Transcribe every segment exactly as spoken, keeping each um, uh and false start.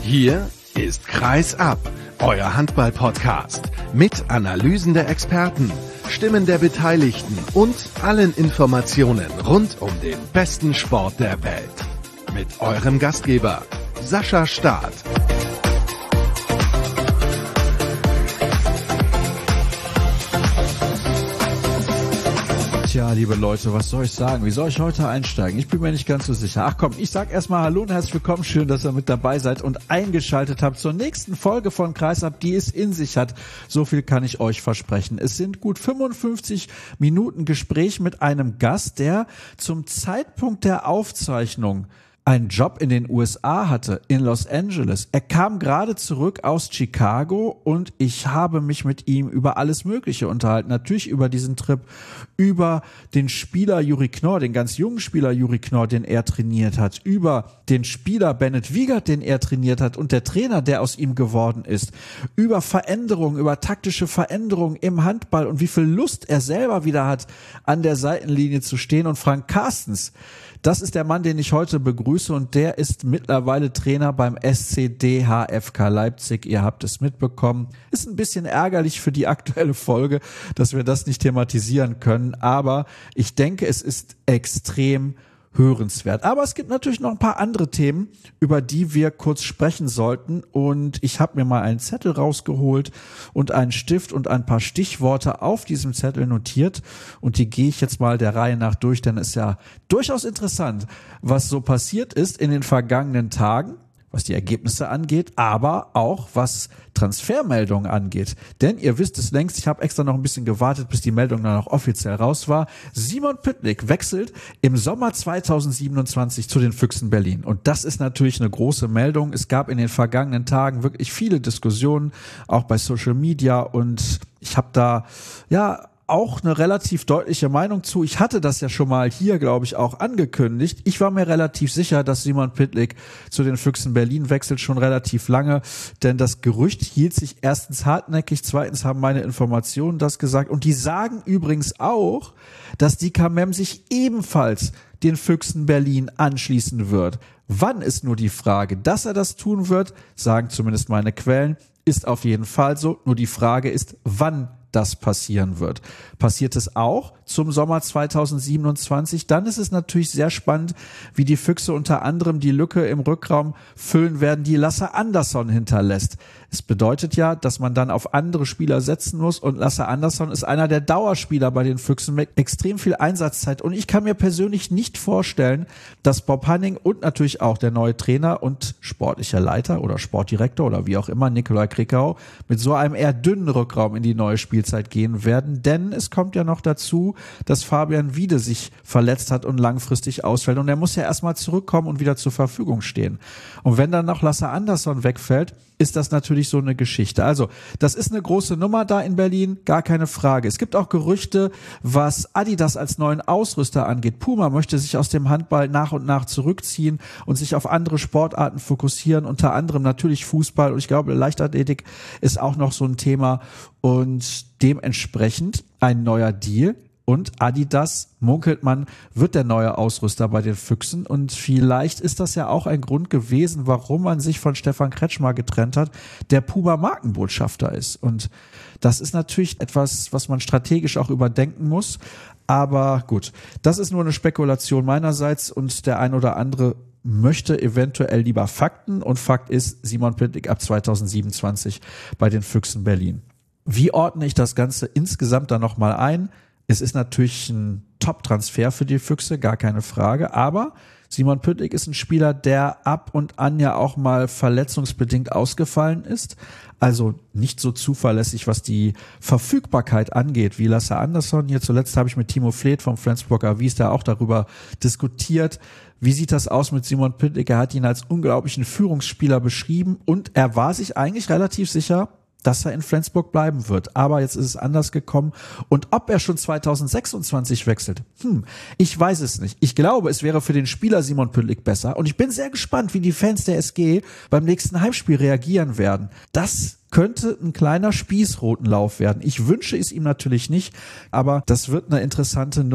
Hier ist Kreis ab, euer Handball-Podcast mit Analysen der Experten, Stimmen der Beteiligten und allen Informationen rund um den besten Sport der Welt. Mit eurem Gastgeber Sascha Staat. Tja, liebe Leute, was soll ich sagen? Wie soll ich heute einsteigen? Ich bin mir nicht ganz so sicher. Ach komm, ich sag erstmal Hallo und herzlich willkommen. Schön, dass ihr mit dabei seid und eingeschaltet habt zur nächsten Folge von Kreisab, die es in sich hat. So viel kann ich euch versprechen. Es sind gut fünfundfünfzig Minuten Gespräch mit einem Gast, der zum Zeitpunkt der Aufzeichnung einen Job in den U S A hatte, in Los Angeles. Er kam gerade zurück aus Chicago und ich habe mich mit ihm über alles Mögliche unterhalten. Natürlich über diesen Trip, über den Spieler Juri Knorr, den ganz jungen Spieler Juri Knorr, den er trainiert hat, über den Spieler Bennett Wiegert, den er trainiert hat und der Trainer, der aus ihm geworden ist, über Veränderungen, über taktische Veränderungen im Handball und wie viel Lust er selber wieder hat, an der Seitenlinie zu stehen. Und Frank Carstens, das ist der Mann, den ich heute begrüße und der ist mittlerweile Trainer beim S C D H F K Leipzig. Ihr habt es mitbekommen. Ist ein bisschen ärgerlich für die aktuelle Folge, dass wir das nicht thematisieren können, aber ich denke, es ist extrem hörenswert. Aber es gibt natürlich noch ein paar andere Themen, über die wir kurz sprechen sollten und ich habe mir mal einen Zettel rausgeholt und einen Stift und ein paar Stichworte auf diesem Zettel notiert und die gehe ich jetzt mal der Reihe nach durch, denn es ist ja durchaus interessant, was so passiert ist in den vergangenen Tagen, was die Ergebnisse angeht, aber auch was Transfermeldungen angeht. Denn ihr wisst es längst, ich habe extra noch ein bisschen gewartet, bis die Meldung dann auch offiziell raus war. Simon Pytlik wechselt im Sommer zweitausendsiebenundzwanzig zu den Füchsen Berlin. Und das ist natürlich eine große Meldung. Es gab in den vergangenen Tagen wirklich viele Diskussionen, auch bei Social Media. Und ich habe da, ja, auch eine relativ deutliche Meinung zu. Ich hatte das ja schon mal hier, glaube ich, auch angekündigt. Ich war mir relativ sicher, dass Simon Pytlik zu den Füchsen Berlin wechselt, schon relativ lange, denn das Gerücht hielt sich erstens hartnäckig, zweitens haben meine Informationen das gesagt und die sagen übrigens auch, dass die K M E M sich ebenfalls den Füchsen Berlin anschließen wird. Wann ist nur die Frage, dass er das tun wird, sagen zumindest meine Quellen, ist auf jeden Fall so. Nur die Frage ist, wann das passieren wird. Passiert es auch zum Sommer zweitausendsiebenundzwanzig, dann ist es natürlich sehr spannend, wie die Füchse unter anderem die Lücke im Rückraum füllen werden, die Lasse Andersson hinterlässt. Es bedeutet ja, dass man dann auf andere Spieler setzen muss und Lasse Andersson ist einer der Dauerspieler bei den Füchsen mit extrem viel Einsatzzeit und ich kann mir persönlich nicht vorstellen, dass Bob Hanning und natürlich auch der neue Trainer und sportlicher Leiter oder Sportdirektor oder wie auch immer, Nikolai Krickau, mit so einem eher dünnen Rückraum in die neue Spielzeit gehen werden, denn es kommt ja noch dazu, dass Fabian Wiede sich verletzt hat und langfristig ausfällt und er muss ja erstmal zurückkommen und wieder zur Verfügung stehen. Und wenn dann noch Lasse Andersson wegfällt, ist das natürlich so eine Geschichte. Also, das ist eine große Nummer da in Berlin, gar keine Frage. Es gibt auch Gerüchte, was Adidas als neuen Ausrüster angeht. Puma möchte sich aus dem Handball nach und nach zurückziehen und sich auf andere Sportarten fokussieren, unter anderem natürlich Fußball und ich glaube, Leichtathletik ist auch noch so ein Thema und dementsprechend ein neuer Deal. Und Adidas, munkelt man, wird der neue Ausrüster bei den Füchsen. Und vielleicht ist das ja auch ein Grund gewesen, warum man sich von Stefan Kretschmer getrennt hat, der Puma-Markenbotschafter ist. Und das ist natürlich etwas, was man strategisch auch überdenken muss. Aber gut, das ist nur eine Spekulation meinerseits und der ein oder andere möchte eventuell lieber Fakten. Und Fakt ist, Simon Pytlik ab zweitausendsiebenundzwanzig bei den Füchsen Berlin. Wie ordne ich das Ganze insgesamt dann nochmal ein? Es ist natürlich ein Top-Transfer für die Füchse, gar keine Frage, aber Simon Pytlik ist ein Spieler, der ab und an ja auch mal verletzungsbedingt ausgefallen ist, also nicht so zuverlässig, was die Verfügbarkeit angeht, wie Lasse Andersson. Hier zuletzt habe ich mit Timo Fleeth vom Flensburg Avis da auch darüber diskutiert. Wie sieht das aus mit Simon Pytlik? Er hat ihn als unglaublichen Führungsspieler beschrieben und er war sich eigentlich relativ sicher, dass er in Flensburg bleiben wird. Aber jetzt ist es anders gekommen. Und ob er schon zweitausendsechsundzwanzig wechselt, hm, ich weiß es nicht. Ich glaube, es wäre für den Spieler Simon Pytlik besser. Und ich bin sehr gespannt, wie die Fans der S G beim nächsten Heimspiel reagieren werden. Das könnte ein kleiner Spießrutenlauf werden. Ich wünsche es ihm natürlich nicht, aber das wird eine interessante Nummer.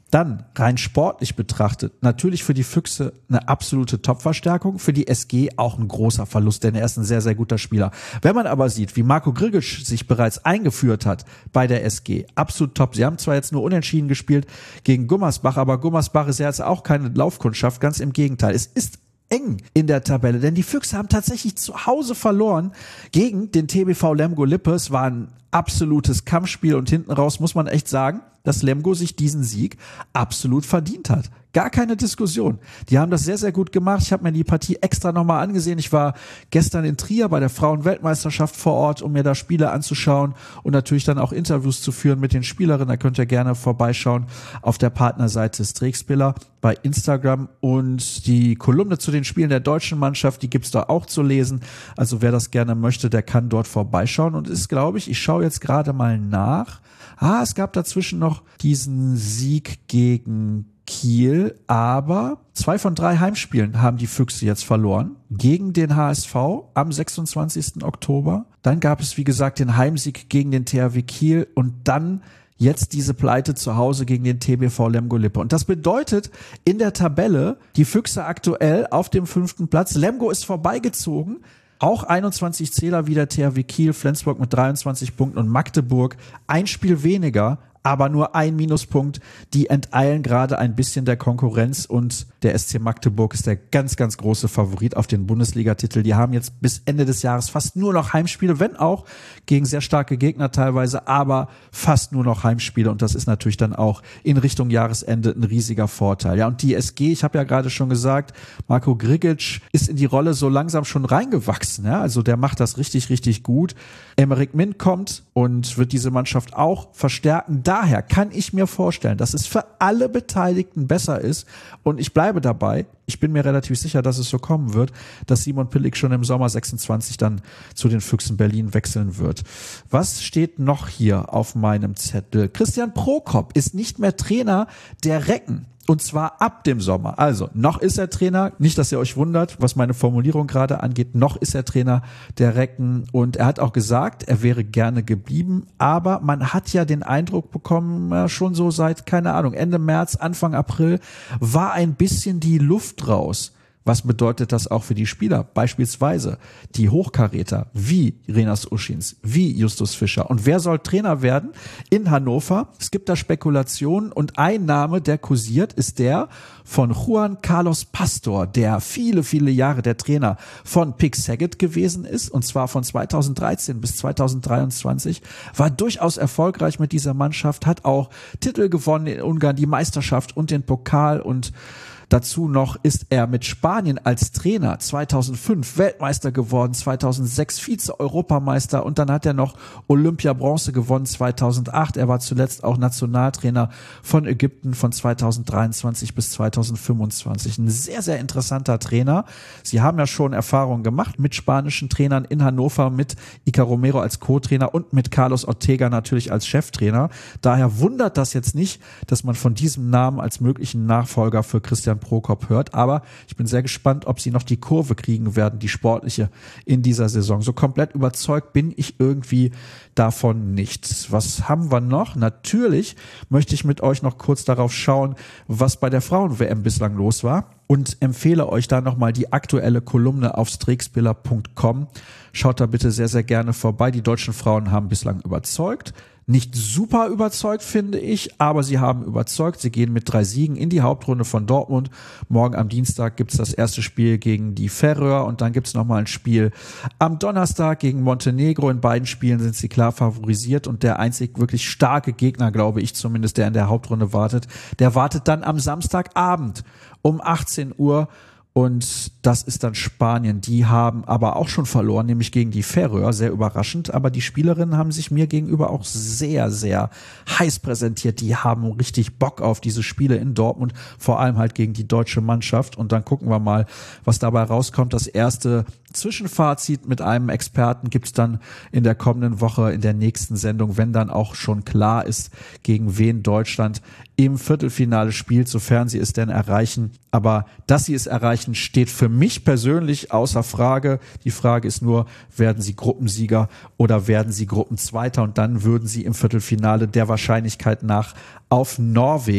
Dann rein sportlich betrachtet, natürlich für die Füchse eine absolute Top-Verstärkung, für die S G auch ein großer Verlust, denn er ist ein sehr, sehr guter Spieler. Wenn man aber sieht, wie Marco Grgic sich bereits eingeführt hat bei der S G, absolut top. Sie haben zwar jetzt nur unentschieden gespielt gegen Gummersbach, aber Gummersbach ist ja jetzt auch keine Laufkundschaft, ganz im Gegenteil. Es ist eng in der Tabelle, denn die Füchse haben tatsächlich zu Hause verloren gegen den T B V Lemgo Lippe. Es war ein absolutes Kampfspiel und hinten raus muss man echt sagen, dass Lemgo sich diesen Sieg absolut verdient hat. Gar keine Diskussion. Die haben das sehr, sehr gut gemacht. Ich habe mir die Partie extra nochmal angesehen. Ich war gestern in Trier bei der Frauen-Weltmeisterschaft vor Ort, um mir da Spiele anzuschauen und natürlich dann auch Interviews zu führen mit den Spielerinnen. Da könnt ihr gerne vorbeischauen auf der Partnerseite Strixbiller bei Instagram. Und die Kolumne zu den Spielen der deutschen Mannschaft, die gibt's da auch zu lesen. Also wer das gerne möchte, der kann dort vorbeischauen. Und ist, glaube ich, ich schaue jetzt gerade mal nach. Ah, es gab dazwischen noch diesen Sieg gegen Kiel, aber zwei von drei Heimspielen haben die Füchse jetzt verloren. Gegen den H S V am sechsundzwanzigsten Oktober. Dann gab es, wie gesagt, den Heimsieg gegen den T H W Kiel und dann jetzt diese Pleite zu Hause gegen den T B V Lemgo Lippe. Und das bedeutet in der Tabelle, die Füchse aktuell auf dem fünften Platz. Lemgo ist vorbeigezogen. Auch einundzwanzig Zähler wie der T H W Kiel, Flensburg mit dreiundzwanzig Punkten und Magdeburg ein Spiel weniger, aber nur ein Minuspunkt. Die enteilen gerade ein bisschen der Konkurrenz und der S C Magdeburg ist der ganz, ganz große Favorit auf den Bundesligatitel. Die haben jetzt bis Ende des Jahres fast nur noch Heimspiele, wenn auch gegen sehr starke Gegner teilweise, aber fast nur noch Heimspiele und das ist natürlich dann auch in Richtung Jahresende ein riesiger Vorteil. Ja, und die S G, ich habe ja gerade schon gesagt, Marco Grgic ist in die Rolle so langsam schon reingewachsen. Ja? Also der macht das richtig, richtig gut. Emeric Mint kommt und wird diese Mannschaft auch verstärken. Daher kann ich mir vorstellen, dass es für alle Beteiligten besser ist und ich bleibe dabei, ich bin mir relativ sicher, dass es so kommen wird, dass Simon Pillig schon im Sommer sechsundzwanzig dann zu den Füchsen Berlin wechseln wird. Was steht noch hier auf meinem Zettel? Christian Prokop ist nicht mehr Trainer der Recken. Und zwar ab dem Sommer. Also, noch ist er Trainer. Nicht, dass ihr euch wundert, was meine Formulierung gerade angeht. Noch ist er Trainer der Recken. Und er hat auch gesagt, er wäre gerne geblieben. Aber man hat ja den Eindruck bekommen, schon so seit, keine Ahnung, Ende März, Anfang April, war ein bisschen die Luft raus. Was bedeutet das auch für die Spieler? Beispielsweise die Hochkaräter wie Renas Uschins, wie Justus Fischer. Und wer soll Trainer werden in Hannover? Es gibt da Spekulationen und ein Name, der kursiert, ist der von Juan Carlos Pastor, der viele, viele Jahre der Trainer von Pick Saget gewesen ist und zwar von zweitausenddreizehn bis zweitausenddreiundzwanzig, war durchaus erfolgreich mit dieser Mannschaft, hat auch Titel gewonnen in Ungarn, die Meisterschaft und den Pokal und dazu noch ist er mit Spanien als Trainer zweitausendfünf Weltmeister geworden, zweitausendsechs Vize-Europameister und dann hat er noch Olympia-Bronze gewonnen zweitausendacht. Er war zuletzt auch Nationaltrainer von Ägypten von zweitausenddreiundzwanzig bis zweitausendfünfundzwanzig. Ein sehr, sehr interessanter Trainer. Sie haben ja schon Erfahrungen gemacht mit spanischen Trainern in Hannover, mit Iker Romero als Co-Trainer und mit Carlos Ortega natürlich als Cheftrainer. Daher wundert das jetzt nicht, dass man von diesem Namen als möglichen Nachfolger für Christian Prokop hört, aber ich bin sehr gespannt, ob sie noch die Kurve kriegen werden, die sportliche in dieser Saison. So komplett überzeugt bin ich irgendwie davon nicht. Was haben wir noch? Natürlich möchte ich mit euch noch kurz darauf schauen, was bei der Frauen-W M bislang los war und empfehle euch da nochmal die aktuelle Kolumne auf strixbiller punkt com. Schaut da bitte sehr, sehr gerne vorbei. Die deutschen Frauen haben bislang überzeugt. Nicht super überzeugt, finde ich, aber sie haben überzeugt. Sie gehen mit drei Siegen in die Hauptrunde von Dortmund. Morgen am Dienstag gibt's das erste Spiel gegen die Färöer und dann gibt's nochmal ein Spiel am Donnerstag gegen Montenegro. In beiden Spielen sind sie klar favorisiert und der einzig wirklich starke Gegner, glaube ich zumindest, der in der Hauptrunde wartet, der wartet dann am Samstagabend um achtzehn Uhr. Und das ist dann Spanien. Die haben aber auch schon verloren, nämlich gegen die Färöer, sehr überraschend. Aber die Spielerinnen haben sich mir gegenüber auch sehr, sehr heiß präsentiert. Die haben richtig Bock auf diese Spiele in Dortmund, vor allem halt gegen die deutsche Mannschaft. Und dann gucken wir mal, was dabei rauskommt. Das erste Zwischenfazit mit einem Experten gibt's dann in der kommenden Woche, in der nächsten Sendung, wenn dann auch schon klar ist, gegen wen Deutschland im Viertelfinale spielt, sofern sie es denn erreichen. Aber dass sie es erreichen, steht für mich persönlich außer Frage. Die Frage ist nur, werden sie Gruppensieger oder werden sie Gruppenzweiter? Und dann würden sie im Viertelfinale der Wahrscheinlichkeit nach auf Norwegen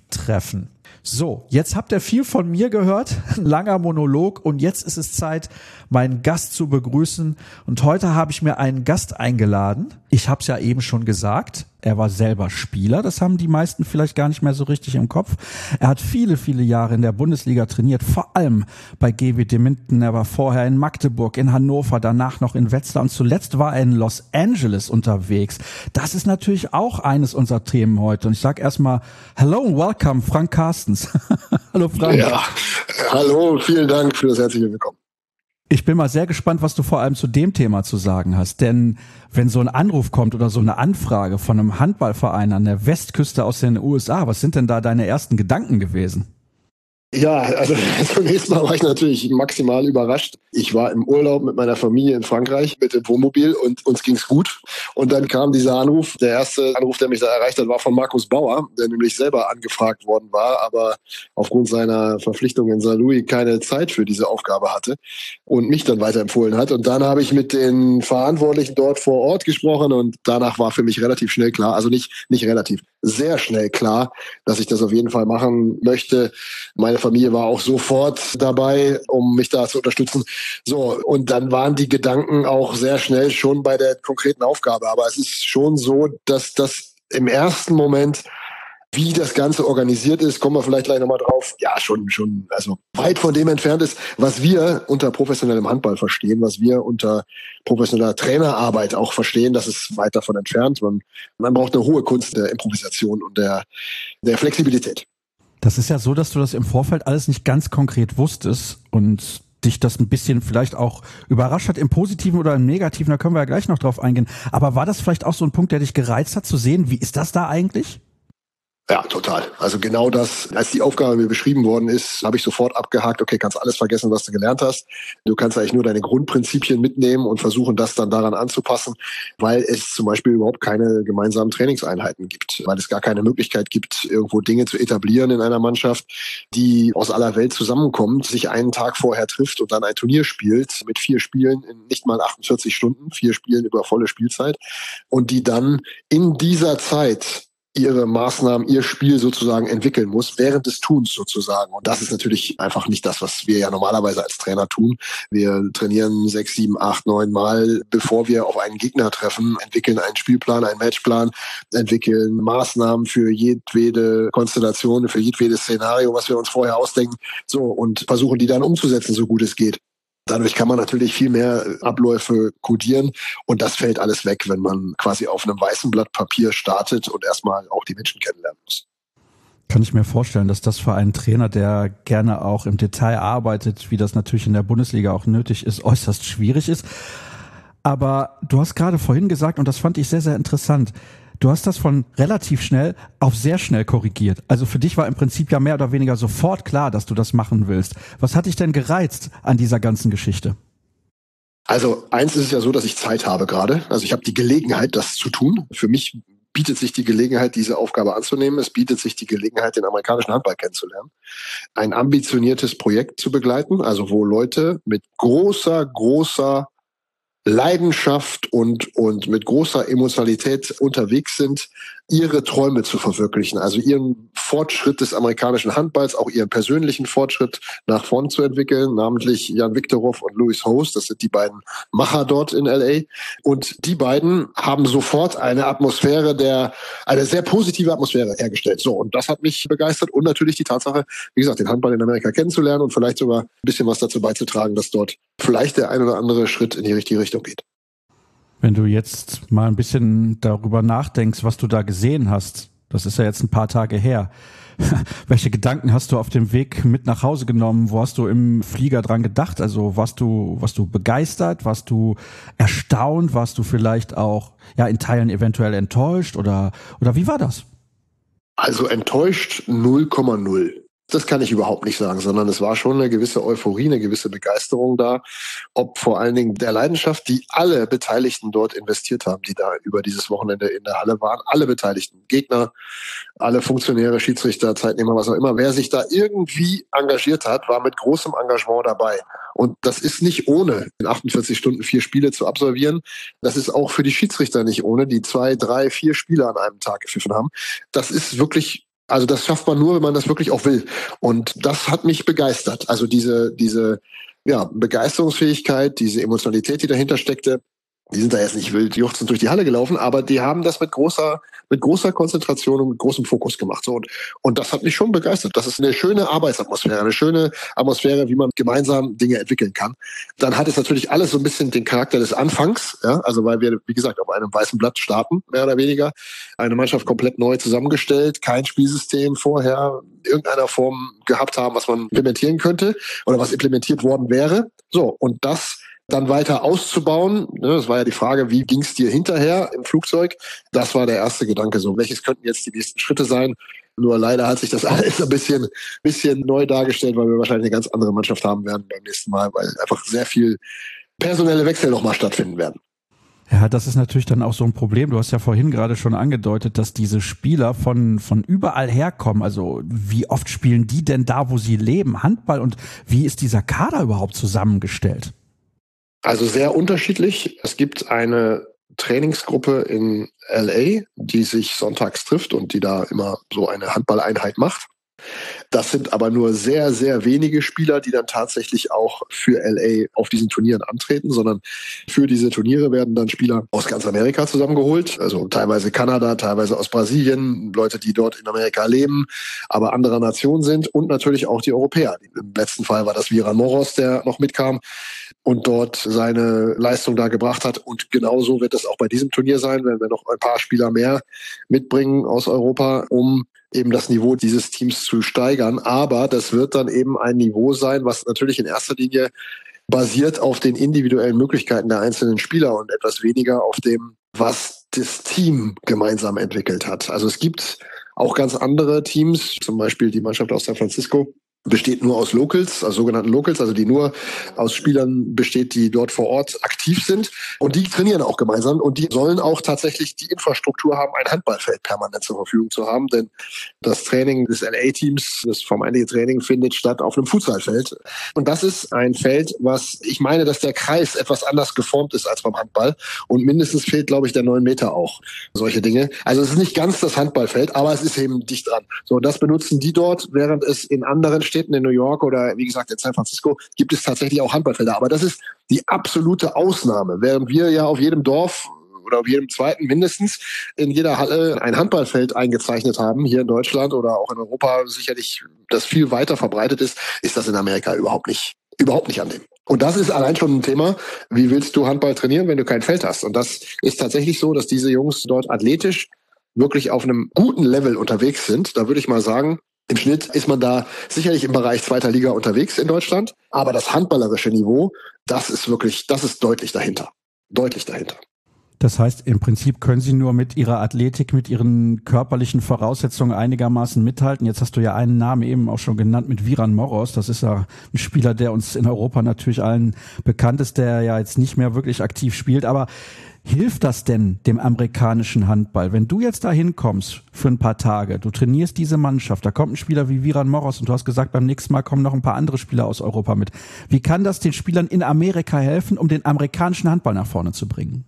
treffen. So, jetzt habt ihr viel von mir gehört, ein langer Monolog und jetzt ist es Zeit, meinen Gast zu begrüßen und heute habe ich mir einen Gast eingeladen. Ich habe es ja eben schon gesagt, er war selber Spieler, das haben die meisten vielleicht gar nicht mehr so richtig im Kopf. Er hat viele, viele Jahre in der Bundesliga trainiert, vor allem bei G W de Minden. Er war vorher in Magdeburg, in Hannover, danach noch in Wetzlar und zuletzt war er in Los Angeles unterwegs. Das ist natürlich auch eines unserer Themen heute und ich sage erstmal hello and welcome, Frank Carstens. Hallo Frank. Ja, hallo, vielen Dank für das herzliche Willkommen. Ich bin mal sehr gespannt, was du vor allem zu dem Thema zu sagen hast, denn wenn so ein Anruf kommt oder so eine Anfrage von einem Handballverein an der Westküste aus den U S A, was sind denn da deine ersten Gedanken gewesen? Ja, also zunächst mal war ich natürlich maximal überrascht. Ich war im Urlaub mit meiner Familie in Frankreich mit dem Wohnmobil und uns ging's gut. Und dann kam dieser Anruf. Der erste Anruf, der mich da erreicht hat, war von Markus Bauer, der nämlich selber angefragt worden war, aber aufgrund seiner Verpflichtung in Saint Louis keine Zeit für diese Aufgabe hatte und mich dann weiterempfohlen hat. Und dann habe ich mit den Verantwortlichen dort vor Ort gesprochen und danach war für mich relativ schnell klar, also nicht, nicht relativ, sehr schnell klar, dass ich das auf jeden Fall machen möchte. Meine Familie war auch sofort dabei, um mich da zu unterstützen. So, und dann waren die Gedanken auch sehr schnell schon bei der konkreten Aufgabe. Aber es ist schon so, dass das im ersten Moment, wie das Ganze organisiert ist, kommen wir vielleicht gleich nochmal drauf, ja, schon, schon, also weit von dem entfernt ist, was wir unter professionellem Handball verstehen, was wir unter professioneller Trainerarbeit auch verstehen, das ist weit davon entfernt. Man, man braucht eine hohe Kunst der Improvisation und der, der Flexibilität. Das ist ja so, dass du das im Vorfeld alles nicht ganz konkret wusstest und dich das ein bisschen vielleicht auch überrascht hat, im Positiven oder im Negativen, da können wir ja gleich noch drauf eingehen. Aber war das vielleicht auch so ein Punkt, der dich gereizt hat, zu sehen, wie ist das da eigentlich? Ja, total. Also genau das, als die Aufgabe mir beschrieben worden ist, habe ich sofort abgehakt, okay, kannst alles vergessen, was du gelernt hast. Du kannst eigentlich nur deine Grundprinzipien mitnehmen und versuchen, das dann daran anzupassen, weil es zum Beispiel überhaupt keine gemeinsamen Trainingseinheiten gibt, weil es gar keine Möglichkeit gibt, irgendwo Dinge zu etablieren in einer Mannschaft, die aus aller Welt zusammenkommt, sich einen Tag vorher trifft und dann ein Turnier spielt mit vier Spielen in nicht mal achtundvierzig Stunden, vier Spielen über volle Spielzeit und die dann in dieser Zeit ihre Maßnahmen, ihr Spiel sozusagen entwickeln muss, während des Tuns sozusagen. Und das ist natürlich einfach nicht das, was wir ja normalerweise als Trainer tun. Wir trainieren sechs, sieben, acht, neun Mal, bevor wir auf einen Gegner treffen, entwickeln einen Spielplan, einen Matchplan, entwickeln Maßnahmen für jedwede Konstellation, für jedwedes Szenario, was wir uns vorher ausdenken, so und versuchen die dann umzusetzen, so gut es geht. Dadurch kann man natürlich viel mehr Abläufe kodieren und das fällt alles weg, wenn man quasi auf einem weißen Blatt Papier startet und erstmal auch die Menschen kennenlernen muss. Kann ich mir vorstellen, dass das für einen Trainer, der gerne auch im Detail arbeitet, wie das natürlich in der Bundesliga auch nötig ist, äußerst schwierig ist. Aber du hast gerade vorhin gesagt, und das fand ich sehr, sehr interessant, du hast das von relativ schnell auf sehr schnell korrigiert. Also für dich war im Prinzip ja mehr oder weniger sofort klar, dass du das machen willst. Was hat dich denn gereizt an dieser ganzen Geschichte? Also eins ist es ja so, dass ich Zeit habe gerade. Also ich habe die Gelegenheit, das zu tun. Für mich bietet sich die Gelegenheit, diese Aufgabe anzunehmen. Es bietet sich die Gelegenheit, den amerikanischen Handball kennenzulernen. Ein ambitioniertes Projekt zu begleiten, also wo Leute mit großer, großer Leidenschaft und, und mit großer Emotionalität unterwegs sind, ihre Träume zu verwirklichen, also ihren Fortschritt des amerikanischen Handballs, auch ihren persönlichen Fortschritt nach vorn zu entwickeln, namentlich Jan Viktorov und Louis Host, das sind die beiden Macher dort in L A. Und die beiden haben sofort eine Atmosphäre der, eine sehr positive Atmosphäre hergestellt. So, und das hat mich begeistert und natürlich die Tatsache, wie gesagt, den Handball in Amerika kennenzulernen und vielleicht sogar ein bisschen was dazu beizutragen, dass dort vielleicht der ein oder andere Schritt in die richtige Richtung geht. Wenn du jetzt mal ein bisschen darüber nachdenkst, was du da gesehen hast, das ist ja jetzt ein paar Tage her, welche Gedanken hast du auf dem Weg mit nach Hause genommen? Wo hast du im Flieger dran gedacht? Also warst du, warst du begeistert? Warst du erstaunt? Warst du vielleicht auch ja in Teilen eventuell enttäuscht? Oder, oder wie war das? Also enttäuscht null Komma null. Das kann ich überhaupt nicht sagen, sondern es war schon eine gewisse Euphorie, eine gewisse Begeisterung da, ob vor allen Dingen der Leidenschaft, die alle Beteiligten dort investiert haben, die da über dieses Wochenende in der Halle waren, alle Beteiligten, Gegner, alle Funktionäre, Schiedsrichter, Zeitnehmer, was auch immer, wer sich da irgendwie engagiert hat, war mit großem Engagement dabei. Und das ist nicht ohne, in achtundvierzig Stunden vier Spiele zu absolvieren. Das ist auch für die Schiedsrichter nicht ohne, die zwei, drei, vier Spiele an einem Tag gepfiffen haben. Das ist wirklich Also das schafft man nur, wenn man das wirklich auch will. Und das hat mich begeistert. Also diese, diese ja, Begeisterungsfähigkeit, diese Emotionalität, die dahinter steckte, die sind da jetzt nicht wild juchzend durch die Halle gelaufen, aber die haben das mit großer, mit großer Konzentration und mit großem Fokus gemacht. So, und, und das hat mich schon begeistert. Das ist eine schöne Arbeitsatmosphäre, eine schöne Atmosphäre, wie man gemeinsam Dinge entwickeln kann. Dann hat es natürlich alles so ein bisschen den Charakter des Anfangs, ja, also weil wir, wie gesagt, auf einem weißen Blatt starten, mehr oder weniger. Eine Mannschaft komplett neu zusammengestellt, kein Spielsystem vorher in irgendeiner Form gehabt haben, was man implementieren könnte oder was implementiert worden wäre. So, und das dann weiter auszubauen. Das war ja die Frage, wie ging es dir hinterher im Flugzeug? Das war der erste Gedanke. So, welches könnten jetzt die nächsten Schritte sein? Nur leider hat sich das alles ein bisschen, bisschen neu dargestellt, weil wir wahrscheinlich eine ganz andere Mannschaft haben werden beim nächsten Mal, weil einfach sehr viel personelle Wechsel nochmal stattfinden werden. Ja, das ist natürlich dann auch so ein Problem. Du hast ja vorhin gerade schon angedeutet, dass diese Spieler von von überall herkommen. Also wie oft spielen die denn da, wo sie leben, Handball? Und wie ist dieser Kader überhaupt zusammengestellt? Also sehr unterschiedlich. Es gibt eine Trainingsgruppe in L A, die sich sonntags trifft und die da immer so eine Handballeinheit macht. Das sind aber nur sehr, sehr wenige Spieler, die dann tatsächlich auch für L A auf diesen Turnieren antreten, sondern für diese Turniere werden dann Spieler aus ganz Amerika zusammengeholt, also teilweise Kanada, teilweise aus Brasilien, Leute, die dort in Amerika leben, aber anderer Nation sind und natürlich auch die Europäer. Im letzten Fall war das Viran Moros, der noch mitkam und dort seine Leistung da gebracht hat. Und genauso wird es auch bei diesem Turnier sein, wenn wir noch ein paar Spieler mehr mitbringen aus Europa, um eben das Niveau dieses Teams zu steigern. Aber das wird dann eben ein Niveau sein, was natürlich in erster Linie basiert auf den individuellen Möglichkeiten der einzelnen Spieler und etwas weniger auf dem, was das Team gemeinsam entwickelt hat. Also es gibt auch ganz andere Teams, zum Beispiel die Mannschaft aus San Francisco, besteht nur aus Locals, also sogenannten Locals, also die nur aus Spielern besteht, die dort vor Ort aktiv sind. Und die trainieren auch gemeinsam und die sollen auch tatsächlich die Infrastruktur haben, ein Handballfeld permanent zur Verfügung zu haben. Denn das Training des L A-Teams, das vermeintliche Training, findet statt auf einem Futsalfeld. Und das ist ein Feld, was, ich meine, dass der Kreis etwas anders geformt ist als beim Handball. Und mindestens fehlt, glaube ich, der neun Meter auch. Solche Dinge. Also es ist nicht ganz das Handballfeld, aber es ist eben dicht dran. So, das benutzen die dort, während es in anderen Städten in New York oder wie gesagt in San Francisco gibt es tatsächlich auch Handballfelder. Aber das ist die absolute Ausnahme. Während wir ja auf jedem Dorf oder auf jedem zweiten mindestens in jeder Halle ein Handballfeld eingezeichnet haben, hier in Deutschland oder auch in Europa sicherlich, das viel weiter verbreitet ist, ist das in Amerika überhaupt nicht, überhaupt nicht an dem. Und das ist allein schon ein Thema, wie willst du Handball trainieren, wenn du kein Feld hast? Und das ist tatsächlich so, dass diese Jungs dort athletisch wirklich auf einem guten Level unterwegs sind. Da würde ich mal sagen, im Schnitt ist man da sicherlich im Bereich zweiter Liga unterwegs in Deutschland. Aber das handballerische Niveau, das ist wirklich, das ist deutlich dahinter. Deutlich dahinter. Das heißt, im Prinzip können Sie nur mit Ihrer Athletik, mit Ihren körperlichen Voraussetzungen einigermaßen mithalten. Jetzt hast du ja einen Namen eben auch schon genannt mit Viran Moros. Das ist ja ein Spieler, der uns in Europa natürlich allen bekannt ist, der ja jetzt nicht mehr wirklich aktiv spielt. Aber hilft das denn dem amerikanischen Handball? Wenn du jetzt da hinkommst für ein paar Tage, du trainierst diese Mannschaft, da kommt ein Spieler wie Viran Moros und du hast gesagt, beim nächsten Mal kommen noch ein paar andere Spieler aus Europa mit. Wie kann das den Spielern in Amerika helfen, um den amerikanischen Handball nach vorne zu bringen?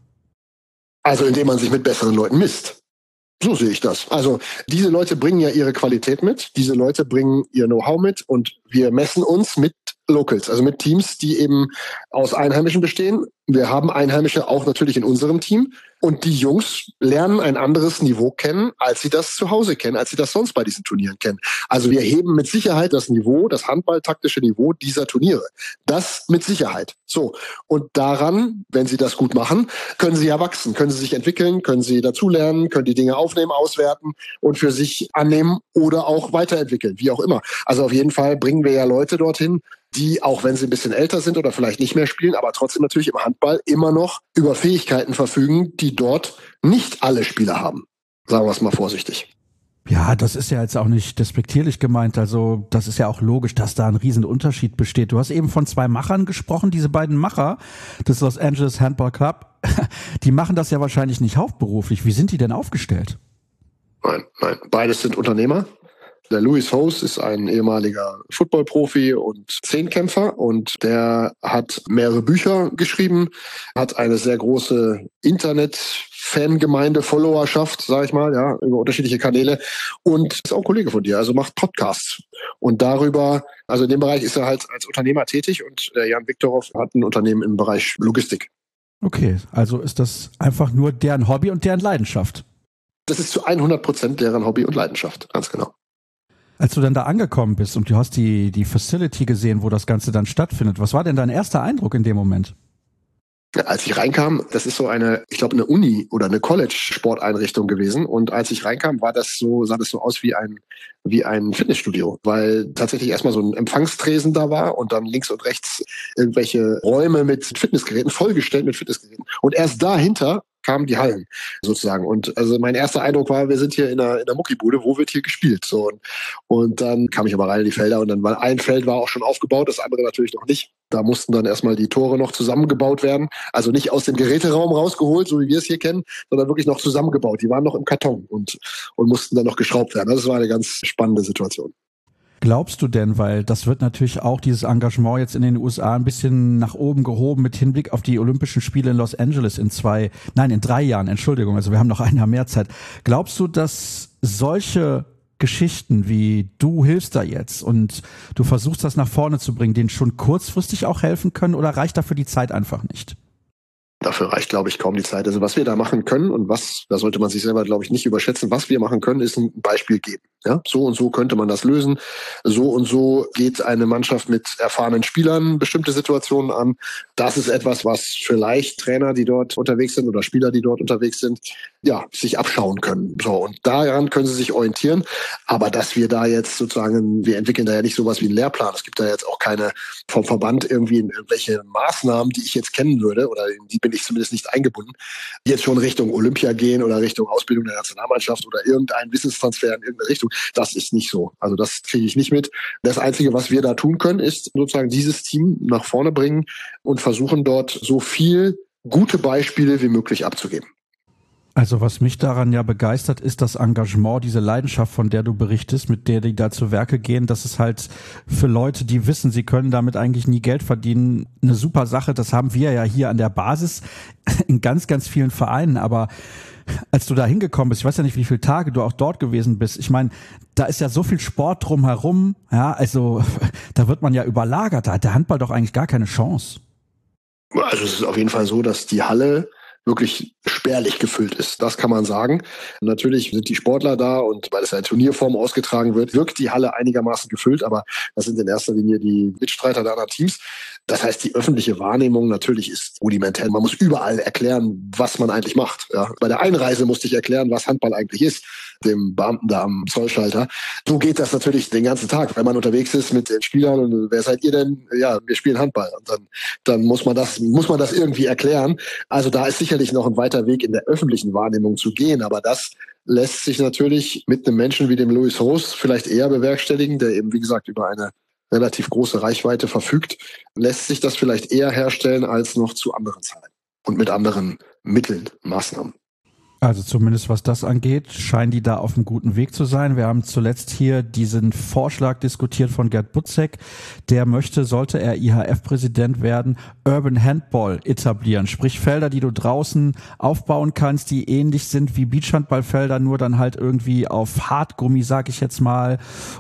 Also indem man sich mit besseren Leuten misst. So sehe ich das. Also diese Leute bringen ja ihre Qualität mit, diese Leute bringen ihr Know-how mit und wir messen uns mit Locals, also mit Teams, die eben aus Einheimischen bestehen. Wir haben Einheimische auch natürlich in unserem Team und die Jungs lernen ein anderes Niveau kennen, als sie das zu Hause kennen, als sie das sonst bei diesen Turnieren kennen. Also wir heben mit Sicherheit das Niveau, das handballtaktische Niveau dieser Turniere. Das mit Sicherheit. So. Und daran, wenn sie das gut machen, können sie ja wachsen, können sie sich entwickeln, können sie dazulernen, können die Dinge aufnehmen, auswerten und für sich annehmen oder auch weiterentwickeln, wie auch immer. Also auf jeden Fall bringen wir ja Leute dorthin, die, auch wenn sie ein bisschen älter sind oder vielleicht nicht mehr spielen, aber trotzdem natürlich im Handball immer noch über Fähigkeiten verfügen, die dort nicht alle Spieler haben. Sagen wir es mal vorsichtig. Ja, das ist ja jetzt auch nicht despektierlich gemeint. Also das ist ja auch logisch, dass da ein riesen Unterschied besteht. Du hast eben von zwei Machern gesprochen. Diese beiden Macher des Los Angeles Handball Club, die machen das ja wahrscheinlich nicht hauptberuflich. Wie sind die denn aufgestellt? Nein, nein. Beides sind Unternehmer. Der Louis Hose ist ein ehemaliger Football-Profi und Zehnkämpfer und der hat mehrere Bücher geschrieben, hat eine sehr große Internet Fangemeinde, Followerschaft, sage ich mal, ja, über unterschiedliche Kanäle und ist auch ein Kollege von dir, also macht Podcasts und darüber, also in dem Bereich ist er halt als Unternehmer tätig und der Jan Viktorov hat ein Unternehmen im Bereich Logistik. Okay, also ist das einfach nur deren Hobby und deren Leidenschaft. Das ist zu hundert Prozent deren Hobby und Leidenschaft, ganz genau. Als du dann da angekommen bist und du hast die, die Facility gesehen, wo das Ganze dann stattfindet, was war denn dein erster Eindruck in dem Moment? Als ich reinkam, das ist so eine, ich glaube, eine Uni oder eine College-Sporteinrichtung gewesen. Und als ich reinkam, war das so, sah das so aus wie ein, wie ein Fitnessstudio, weil tatsächlich erstmal so ein Empfangstresen da war und dann links und rechts irgendwelche Räume mit Fitnessgeräten, vollgestellt mit Fitnessgeräten. Und erst dahinter kamen die Hallen sozusagen. Und also mein erster Eindruck war, wir sind hier in einer, in einer Muckibude, wo wird hier gespielt? So, und, und dann kam ich aber rein in die Felder und dann war ein Feld war auch schon aufgebaut, das andere natürlich noch nicht. Da mussten dann erstmal die Tore noch zusammengebaut werden. Also nicht aus dem Geräteraum rausgeholt, so wie wir es hier kennen, sondern wirklich noch zusammengebaut. Die waren noch im Karton und, und mussten dann noch geschraubt werden. Das war eine ganz spannende Situation. Glaubst du denn, weil das wird natürlich auch dieses Engagement jetzt in den U S A ein bisschen nach oben gehoben mit Hinblick auf die Olympischen Spiele in Los Angeles in zwei, nein, in drei Jahren, Entschuldigung, also wir haben noch ein Jahr mehr Zeit. Glaubst du, dass solche Geschichten wie du hilfst da jetzt und du versuchst das nach vorne zu bringen, denen schon kurzfristig auch helfen können oder reicht dafür die Zeit einfach nicht? Dafür reicht, glaube ich, kaum die Zeit. Also was wir da machen können und was, da sollte man sich selber, glaube ich, nicht überschätzen, was wir machen können, ist ein Beispiel geben. Ja, so und so könnte man das lösen. So und so geht eine Mannschaft mit erfahrenen Spielern bestimmte Situationen an. Das ist etwas, was vielleicht Trainer, die dort unterwegs sind oder Spieler, die dort unterwegs sind, ja, sich abschauen können. So, und daran können sie sich orientieren. Aber dass wir da jetzt sozusagen, wir entwickeln da ja nicht sowas wie einen Lehrplan. Es gibt da jetzt auch keine vom Verband irgendwie irgendwelche Maßnahmen, die ich jetzt kennen würde, oder in die bin ich zumindest nicht eingebunden, die jetzt schon Richtung Olympia gehen oder Richtung Ausbildung der Nationalmannschaft oder irgendein Wissenstransfer in irgendeine Richtung. Das ist nicht so. Also das kriege ich nicht mit. Das Einzige, was wir da tun können, ist sozusagen dieses Team nach vorne bringen und versuchen dort so viel gute Beispiele wie möglich abzugeben. Also was mich daran ja begeistert, ist das Engagement, diese Leidenschaft, von der du berichtest, mit der die da zu Werke gehen. Das ist halt für Leute, die wissen, sie können damit eigentlich nie Geld verdienen, eine super Sache. Das haben wir ja hier an der Basis in ganz, ganz vielen Vereinen. Aber als du da hingekommen bist, ich weiß ja nicht, wie viele Tage du auch dort gewesen bist. Ich meine, da ist ja so viel Sport drumherum. Ja, also da wird man ja überlagert. Da hat der Handball doch eigentlich gar keine Chance. Also es ist auf jeden Fall so, dass die Halle wirklich spärlich gefüllt ist. Das kann man sagen. Natürlich sind die Sportler da und weil es ja in Turnierform ausgetragen wird, wirkt die Halle einigermaßen gefüllt, aber das sind in erster Linie die Mitstreiter der anderen Teams. Das heißt, die öffentliche Wahrnehmung natürlich ist rudimentär. Man muss überall erklären, was man eigentlich macht. Ja. Bei der Einreise musste ich erklären, was Handball eigentlich ist, dem Beamten da am Zollschalter. So geht das natürlich den ganzen Tag, wenn man unterwegs ist mit den Spielern und wer seid ihr denn? Ja, wir spielen Handball. Und dann, dann muss man das, muss man das irgendwie erklären. Also da ist sicherlich noch ein weiter Weg in der öffentlichen Wahrnehmung zu gehen, aber das lässt sich natürlich mit einem Menschen wie dem Louis Hose vielleicht eher bewerkstelligen, der eben, wie gesagt, über eine relativ große Reichweite verfügt, lässt sich das vielleicht eher herstellen als noch zu anderen Zeiten und mit anderen Mitteln, Maßnahmen. Also zumindest was das angeht, scheinen die da auf einem guten Weg zu sein. Wir haben zuletzt hier diesen Vorschlag diskutiert von Gerd Butzek. Der möchte, sollte er I H F-Präsident werden, Urban Handball etablieren. Sprich Felder, die du draußen aufbauen kannst, die ähnlich sind wie Beachhandballfelder, nur dann halt irgendwie auf Hartgummi, sag ich jetzt mal.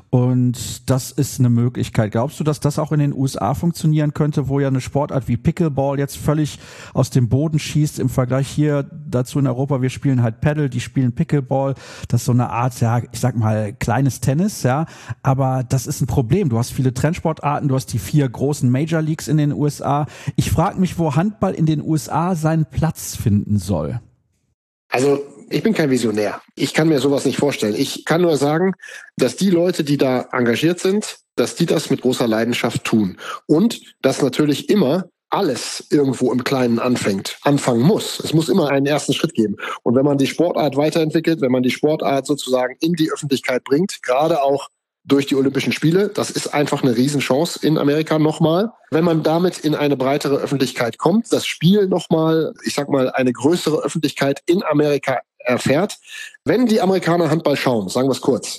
Und das ist eine Möglichkeit. Glaubst du, dass das auch in den U S A funktionieren könnte, wo ja eine Sportart wie Pickleball jetzt völlig aus dem Boden schießt im Vergleich hier dazu in Europa? Wir spielen halt Paddle, die spielen Pickleball. Das ist so eine Art, ja, ich sag mal, kleines Tennis, ja. Aber das ist ein Problem. Du hast viele Trendsportarten, du hast die vier großen Major Leagues in den U S A. Ich frage mich, wo Handball in den U S A seinen Platz finden soll. Also ich bin kein Visionär. Ich kann mir sowas nicht vorstellen. Ich kann nur sagen, dass die Leute, die da engagiert sind, dass die das mit großer Leidenschaft tun. Und dass natürlich immer alles irgendwo im Kleinen anfängt, anfangen muss. Es muss immer einen ersten Schritt geben. Und wenn man die Sportart weiterentwickelt, wenn man die Sportart sozusagen in die Öffentlichkeit bringt, gerade auch durch die Olympischen Spiele, das ist einfach eine Riesenchance in Amerika nochmal. Wenn man damit in eine breitere Öffentlichkeit kommt, das Spiel nochmal, ich sag mal, eine größere Öffentlichkeit in Amerika erfährt. Wenn die Amerikaner Handball schauen, sagen wir es kurz,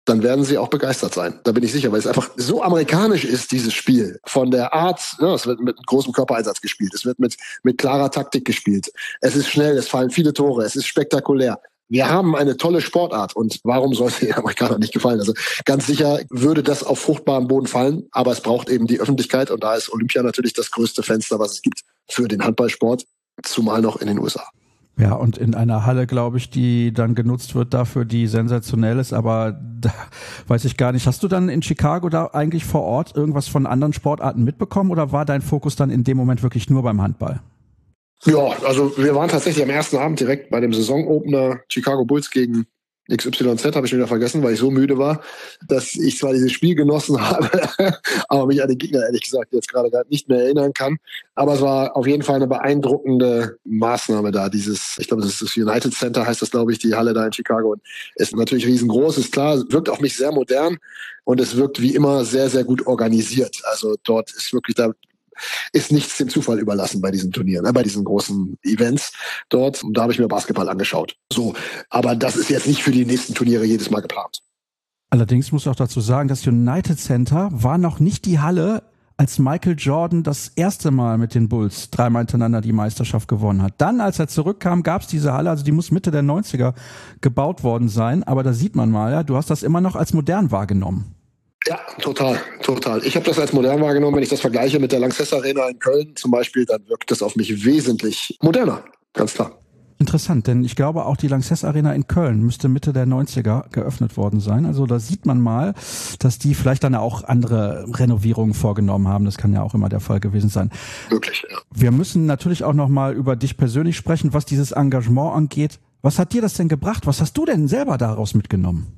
dann werden sie auch begeistert sein. Da bin ich sicher, weil es einfach so amerikanisch ist, dieses Spiel. Von der Art, ja, es wird mit großem Körpereinsatz gespielt, es wird mit, mit klarer Taktik gespielt. Es ist schnell, es fallen viele Tore, es ist spektakulär. Wir haben eine tolle Sportart und warum sollte den Amerikanern nicht gefallen? Also ganz sicher würde das auf fruchtbaren Boden fallen, aber es braucht eben die Öffentlichkeit und da ist Olympia natürlich das größte Fenster, was es gibt für den Handballsport, zumal noch in den U S A. Ja, und in einer Halle, glaube ich, die dann genutzt wird dafür, die sensationell ist, aber da weiß ich gar nicht. Hast du dann in Chicago da eigentlich vor Ort irgendwas von anderen Sportarten mitbekommen oder war dein Fokus dann in dem Moment wirklich nur beim Handball? Ja, also wir waren tatsächlich am ersten Abend direkt bei dem Saisonopener Chicago Bulls gegen X Y Z, habe ich schon wieder vergessen, weil ich so müde war, dass ich zwar dieses Spiel genossen habe, aber mich an den Gegner ehrlich gesagt jetzt gerade nicht mehr erinnern kann. Aber es war auf jeden Fall eine beeindruckende Maßnahme da. Dieses, ich glaube, das ist das United Center, heißt das, glaube ich, die Halle da in Chicago. Und ist natürlich riesengroß, ist klar, wirkt auf mich sehr modern und es wirkt wie immer sehr, sehr gut organisiert. Also dort ist wirklich da ist nichts dem Zufall überlassen bei diesen Turnieren, äh, bei diesen großen Events dort. Und da habe ich mir Basketball angeschaut. So, aber das ist jetzt nicht für die nächsten Turniere jedes Mal geplant. Allerdings muss ich auch dazu sagen, das United Center war noch nicht die Halle, als Michael Jordan das erste Mal mit den Bulls dreimal hintereinander die Meisterschaft gewonnen hat. Dann, als er zurückkam, gab es diese Halle, also die muss Mitte der neunziger gebaut worden sein. Aber da sieht man mal, ja, du hast das immer noch als modern wahrgenommen. Ja, total, total. Ich habe das als modern wahrgenommen. Wenn ich das vergleiche mit der Lanxess Arena in Köln zum Beispiel, dann wirkt das auf mich wesentlich moderner, ganz klar. Interessant, denn ich glaube auch die Lanxess Arena in Köln müsste Mitte der neunziger geöffnet worden sein. Also da sieht man mal, dass die vielleicht dann auch andere Renovierungen vorgenommen haben. Das kann ja auch immer der Fall gewesen sein. Wirklich, ja. Wir müssen natürlich auch noch mal über dich persönlich sprechen, was dieses Engagement angeht. Was hat dir das denn gebracht? Was hast du denn selber daraus mitgenommen?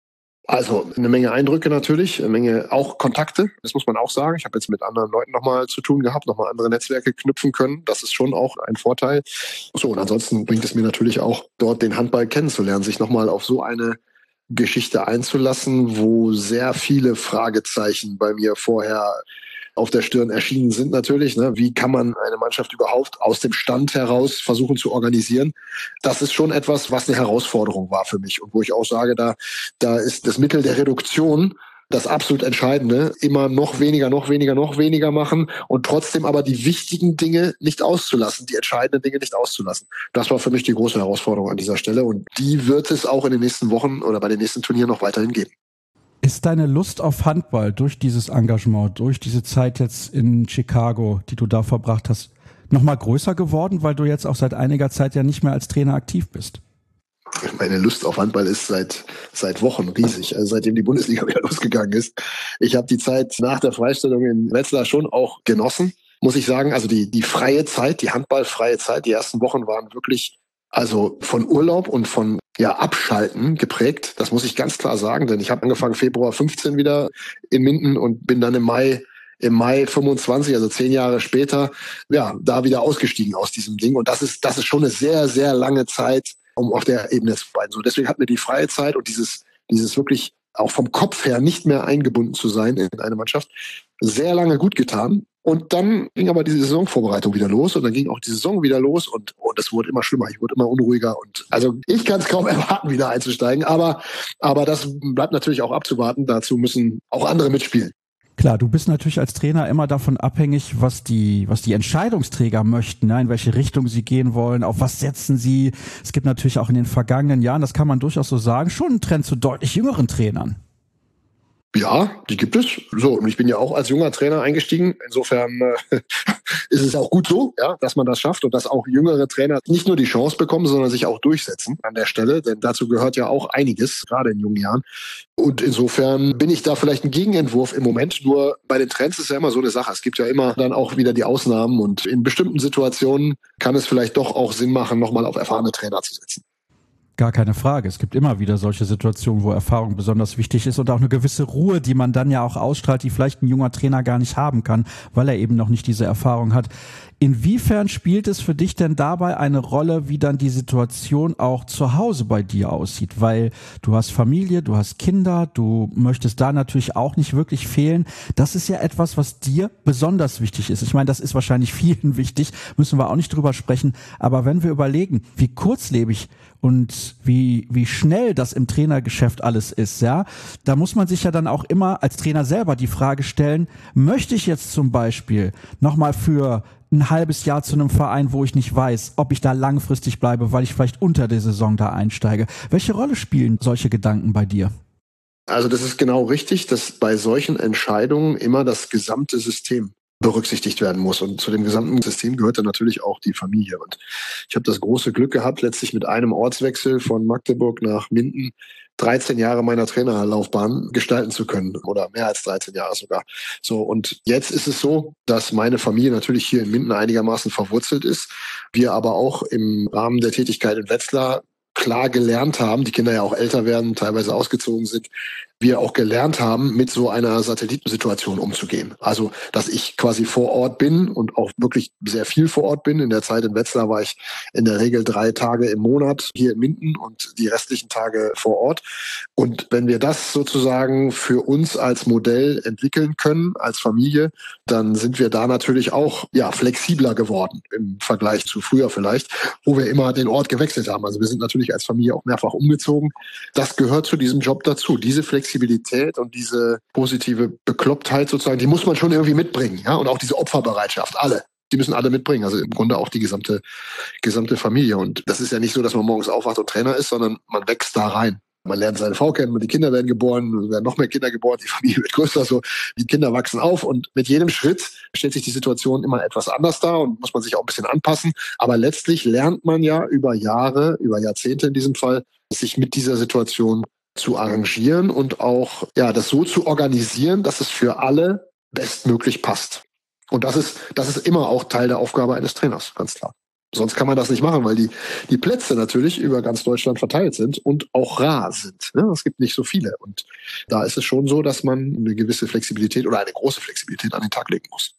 Also eine Menge Eindrücke natürlich, eine Menge auch Kontakte, das muss man auch sagen. Ich habe jetzt mit anderen Leuten nochmal zu tun gehabt, nochmal andere Netzwerke knüpfen können. Das ist schon auch ein Vorteil. So, und ansonsten bringt es mir natürlich auch, dort den Handball kennenzulernen, sich nochmal auf so eine Geschichte einzulassen, wo sehr viele Fragezeichen bei mir vorher auf der Stirn erschienen sind natürlich. Ne? Wie kann man eine Mannschaft überhaupt aus dem Stand heraus versuchen zu organisieren? Das ist schon etwas, was eine Herausforderung war für mich und wo ich auch sage, da, da ist das Mittel der Reduktion das absolut Entscheidende. Immer noch weniger, noch weniger, noch weniger machen und trotzdem aber die wichtigen Dinge nicht auszulassen, die entscheidenden Dinge nicht auszulassen. Das war für mich die große Herausforderung an dieser Stelle und die wird es auch in den nächsten Wochen oder bei den nächsten Turnieren noch weiterhin geben. Ist deine Lust auf Handball durch dieses Engagement, durch diese Zeit jetzt in Chicago, die du da verbracht hast, nochmal größer geworden, weil du jetzt auch seit einiger Zeit ja nicht mehr als Trainer aktiv bist? Meine Lust auf Handball ist seit seit Wochen riesig, also seitdem die Bundesliga wieder losgegangen ist. Ich habe die Zeit nach der Freistellung in Wetzlar schon auch genossen, muss ich sagen. Also die die freie Zeit, die handballfreie Zeit, die ersten Wochen waren wirklich also von Urlaub und von ja Abschalten geprägt. Das muss ich ganz klar sagen, denn ich habe angefangen Februar fünfzehn wieder in Minden und bin dann im Mai im Mai fünfundzwanzig, also zehn Jahre später, ja da wieder ausgestiegen aus diesem Ding. Und das ist das ist schon eine sehr sehr lange Zeit, um auf der Ebene zu bleiben. So deswegen hat mir die freie Zeit und dieses dieses wirklich auch vom Kopf her nicht mehr eingebunden zu sein in eine Mannschaft sehr lange gut getan. Und dann ging aber diese Saisonvorbereitung wieder los und dann ging auch die Saison wieder los und und es wurde immer schlimmer, ich wurde immer unruhiger und also ich kann es kaum erwarten, wieder einzusteigen, aber aber das bleibt natürlich auch abzuwarten, dazu müssen auch andere mitspielen. Klar, du bist natürlich als Trainer immer davon abhängig, was die was die Entscheidungsträger möchten, ne? In welche Richtung sie gehen wollen, auf was setzen sie. Es gibt natürlich auch in den vergangenen Jahren, das kann man durchaus so sagen, schon einen Trend zu deutlich jüngeren Trainern. Ja, die gibt es. So, und ich bin ja auch als junger Trainer eingestiegen. Insofern äh, ist es auch gut so, ja, dass man das schafft und dass auch jüngere Trainer nicht nur die Chance bekommen, sondern sich auch durchsetzen an der Stelle. Denn dazu gehört ja auch einiges, gerade in jungen Jahren. Und insofern bin ich da vielleicht ein Gegenentwurf im Moment. Nur bei den Trends ist ja immer so eine Sache. Es gibt ja immer dann auch wieder die Ausnahmen. Und in bestimmten Situationen kann es vielleicht doch auch Sinn machen, nochmal auf erfahrene Trainer zu setzen. Gar keine Frage. Es gibt immer wieder solche Situationen, wo Erfahrung besonders wichtig ist und auch eine gewisse Ruhe, die man dann ja auch ausstrahlt, die vielleicht ein junger Trainer gar nicht haben kann, weil er eben noch nicht diese Erfahrung hat. Inwiefern spielt es für dich denn dabei eine Rolle, wie dann die Situation auch zu Hause bei dir aussieht? Weil du hast Familie, du hast Kinder, du möchtest da natürlich auch nicht wirklich fehlen. Das ist ja etwas, was dir besonders wichtig ist. Ich meine, das ist wahrscheinlich vielen wichtig, müssen wir auch nicht drüber sprechen. Aber wenn wir überlegen, wie kurzlebig und wie wie schnell das im Trainergeschäft alles ist, ja, da muss man sich ja dann auch immer als Trainer selber die Frage stellen, möchte ich jetzt zum Beispiel nochmal für ein halbes Jahr zu einem Verein, wo ich nicht weiß, ob ich da langfristig bleibe, weil ich vielleicht unter der Saison da einsteige. Welche Rolle spielen solche Gedanken bei dir? Also das ist genau richtig, dass bei solchen Entscheidungen immer das gesamte System berücksichtigt werden muss. Und zu dem gesamten System gehört dann natürlich auch die Familie. Und ich habe das große Glück gehabt, letztlich mit einem Ortswechsel von Magdeburg nach Minden dreizehn Jahre meiner Trainerlaufbahn gestalten zu können oder mehr als dreizehn Jahre sogar. So, und jetzt ist es so, dass meine Familie natürlich hier in Minden einigermaßen verwurzelt ist. Wir aber auch im Rahmen der Tätigkeit in Wetzlar klar gelernt haben, die Kinder ja auch älter werden, teilweise ausgezogen sind, wir auch gelernt haben, mit so einer Satellitensituation umzugehen. Also, dass ich quasi vor Ort bin und auch wirklich sehr viel vor Ort bin. In der Zeit in Wetzlar war ich in der Regel drei Tage im Monat hier in Minden und die restlichen Tage vor Ort. Und wenn wir das sozusagen für uns als Modell entwickeln können, als Familie, dann sind wir da natürlich auch ja flexibler geworden im Vergleich zu früher vielleicht, wo wir immer den Ort gewechselt haben. Also wir sind natürlich als Familie auch mehrfach umgezogen. Das gehört zu diesem Job dazu. Diese Flexibilität Flexibilität und diese positive Beklopptheit sozusagen, die muss man schon irgendwie mitbringen, ja, und auch diese Opferbereitschaft, alle, die müssen alle mitbringen, also im Grunde auch die gesamte gesamte Familie. Und das ist ja nicht so, dass man morgens aufwacht und Trainer ist, sondern man wächst da rein. Man lernt seine Frau kennen, die Kinder werden geboren, es werden noch mehr Kinder geboren, die Familie wird größer, so die Kinder wachsen auf und mit jedem Schritt stellt sich die Situation immer etwas anders dar und muss man sich auch ein bisschen anpassen. Aber letztlich lernt man ja über Jahre, über Jahrzehnte in diesem Fall, sich mit dieser Situation zu arrangieren und auch ja das so zu organisieren, dass es für alle bestmöglich passt. Und das ist das ist immer auch Teil der Aufgabe eines Trainers, ganz klar. Sonst kann man das nicht machen, weil die die Plätze natürlich über ganz Deutschland verteilt sind und auch rar sind. Ne? Es gibt nicht so viele. Und da ist es schon so, dass man eine gewisse Flexibilität oder eine große Flexibilität an den Tag legen muss.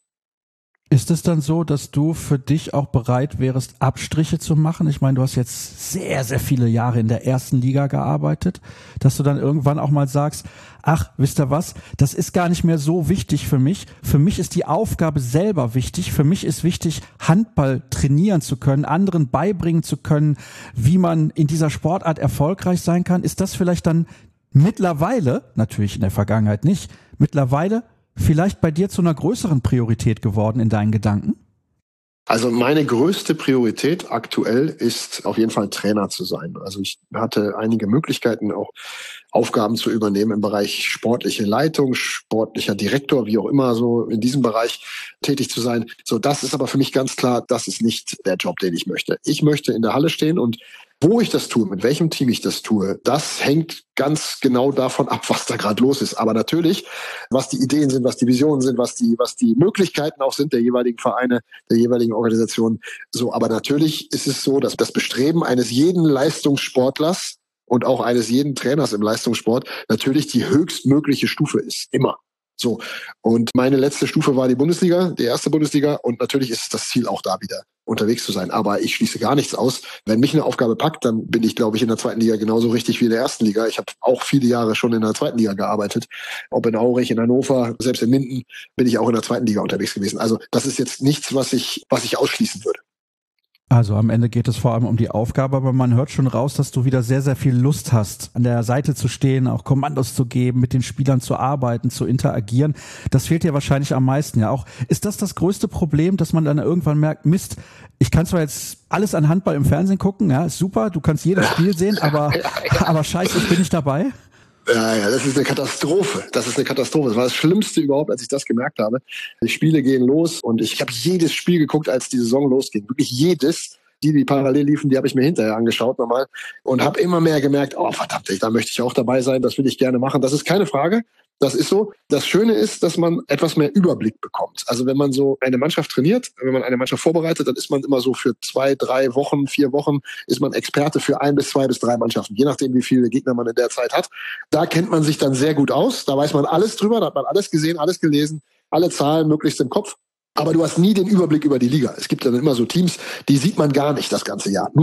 Ist es dann so, dass du für dich auch bereit wärst, Abstriche zu machen? Ich meine, du hast jetzt sehr, sehr viele Jahre in der ersten Liga gearbeitet, dass du dann irgendwann auch mal sagst, ach, wisst ihr was, das ist gar nicht mehr so wichtig für mich. Für mich ist die Aufgabe selber wichtig. Für mich ist wichtig, Handball trainieren zu können, anderen beibringen zu können, wie man in dieser Sportart erfolgreich sein kann. Ist das vielleicht dann mittlerweile, natürlich in der Vergangenheit nicht, mittlerweile vielleicht bei dir zu einer größeren Priorität geworden in deinen Gedanken? Also meine größte Priorität aktuell ist auf jeden Fall Trainer zu sein. Also ich hatte einige Möglichkeiten, auch Aufgaben zu übernehmen im Bereich sportliche Leitung, sportlicher Direktor, wie auch immer, so in diesem Bereich tätig zu sein. So, das ist aber für mich ganz klar, das ist nicht der Job, den ich möchte. Ich möchte in der Halle stehen und wo ich das tue, mit welchem Team ich das tue, das hängt ganz genau davon ab, was da gerade los ist. Aber natürlich, was die Ideen sind, was die Visionen sind, was die, was die Möglichkeiten auch sind der jeweiligen Vereine, der jeweiligen Organisationen. So, aber natürlich ist es so, dass das Bestreben eines jeden Leistungssportlers und auch eines jeden Trainers im Leistungssport natürlich die höchstmögliche Stufe ist. Immer. So. Und meine letzte Stufe war die Bundesliga, die erste Bundesliga. Und natürlich ist das Ziel auch da wieder unterwegs zu sein. Aber ich schließe gar nichts aus. Wenn mich eine Aufgabe packt, dann bin ich, glaube ich, in der zweiten Liga genauso richtig wie in der ersten Liga. Ich habe auch viele Jahre schon in der zweiten Liga gearbeitet. Ob in Aurich, in Hannover, selbst in Minden bin ich auch in der zweiten Liga unterwegs gewesen. Also das ist jetzt nichts, was ich, was ich ausschließen würde. Also am Ende geht es vor allem um die Aufgabe, aber man hört schon raus, dass du wieder sehr, sehr viel Lust hast, an der Seite zu stehen, auch Kommandos zu geben, mit den Spielern zu arbeiten, zu interagieren. Das fehlt dir wahrscheinlich am meisten, ja auch. Ist das das größte Problem, dass man dann irgendwann merkt, Mist, ich kann zwar jetzt alles an Handball im Fernsehen gucken, ja, ist super, du kannst jedes Spiel sehen, aber, aber scheiße, ich bin nicht dabei? Ja, ja, das ist eine Katastrophe. Das ist eine Katastrophe. Das war das Schlimmste überhaupt, als ich das gemerkt habe. Die Spiele gehen los und ich, ich habe jedes Spiel geguckt, als die Saison losging. Wirklich jedes. Die, die parallel liefen, die habe ich mir hinterher angeschaut nochmal und habe immer mehr gemerkt, oh verdammt, da möchte ich auch dabei sein, das will ich gerne machen. Das ist keine Frage. Das ist so. Das Schöne ist, dass man etwas mehr Überblick bekommt. Also wenn man so eine Mannschaft trainiert, wenn man eine Mannschaft vorbereitet, dann ist man immer so für zwei, drei Wochen, vier Wochen ist man Experte für ein bis zwei bis drei Mannschaften, je nachdem, wie viele Gegner man in der Zeit hat. Da kennt man sich dann sehr gut aus. Da weiß man alles drüber, da hat man alles gesehen, alles gelesen, alle Zahlen möglichst im Kopf. Aber du hast nie den Überblick über die Liga. Es gibt dann immer so Teams, die sieht man gar nicht das ganze Jahr. Nur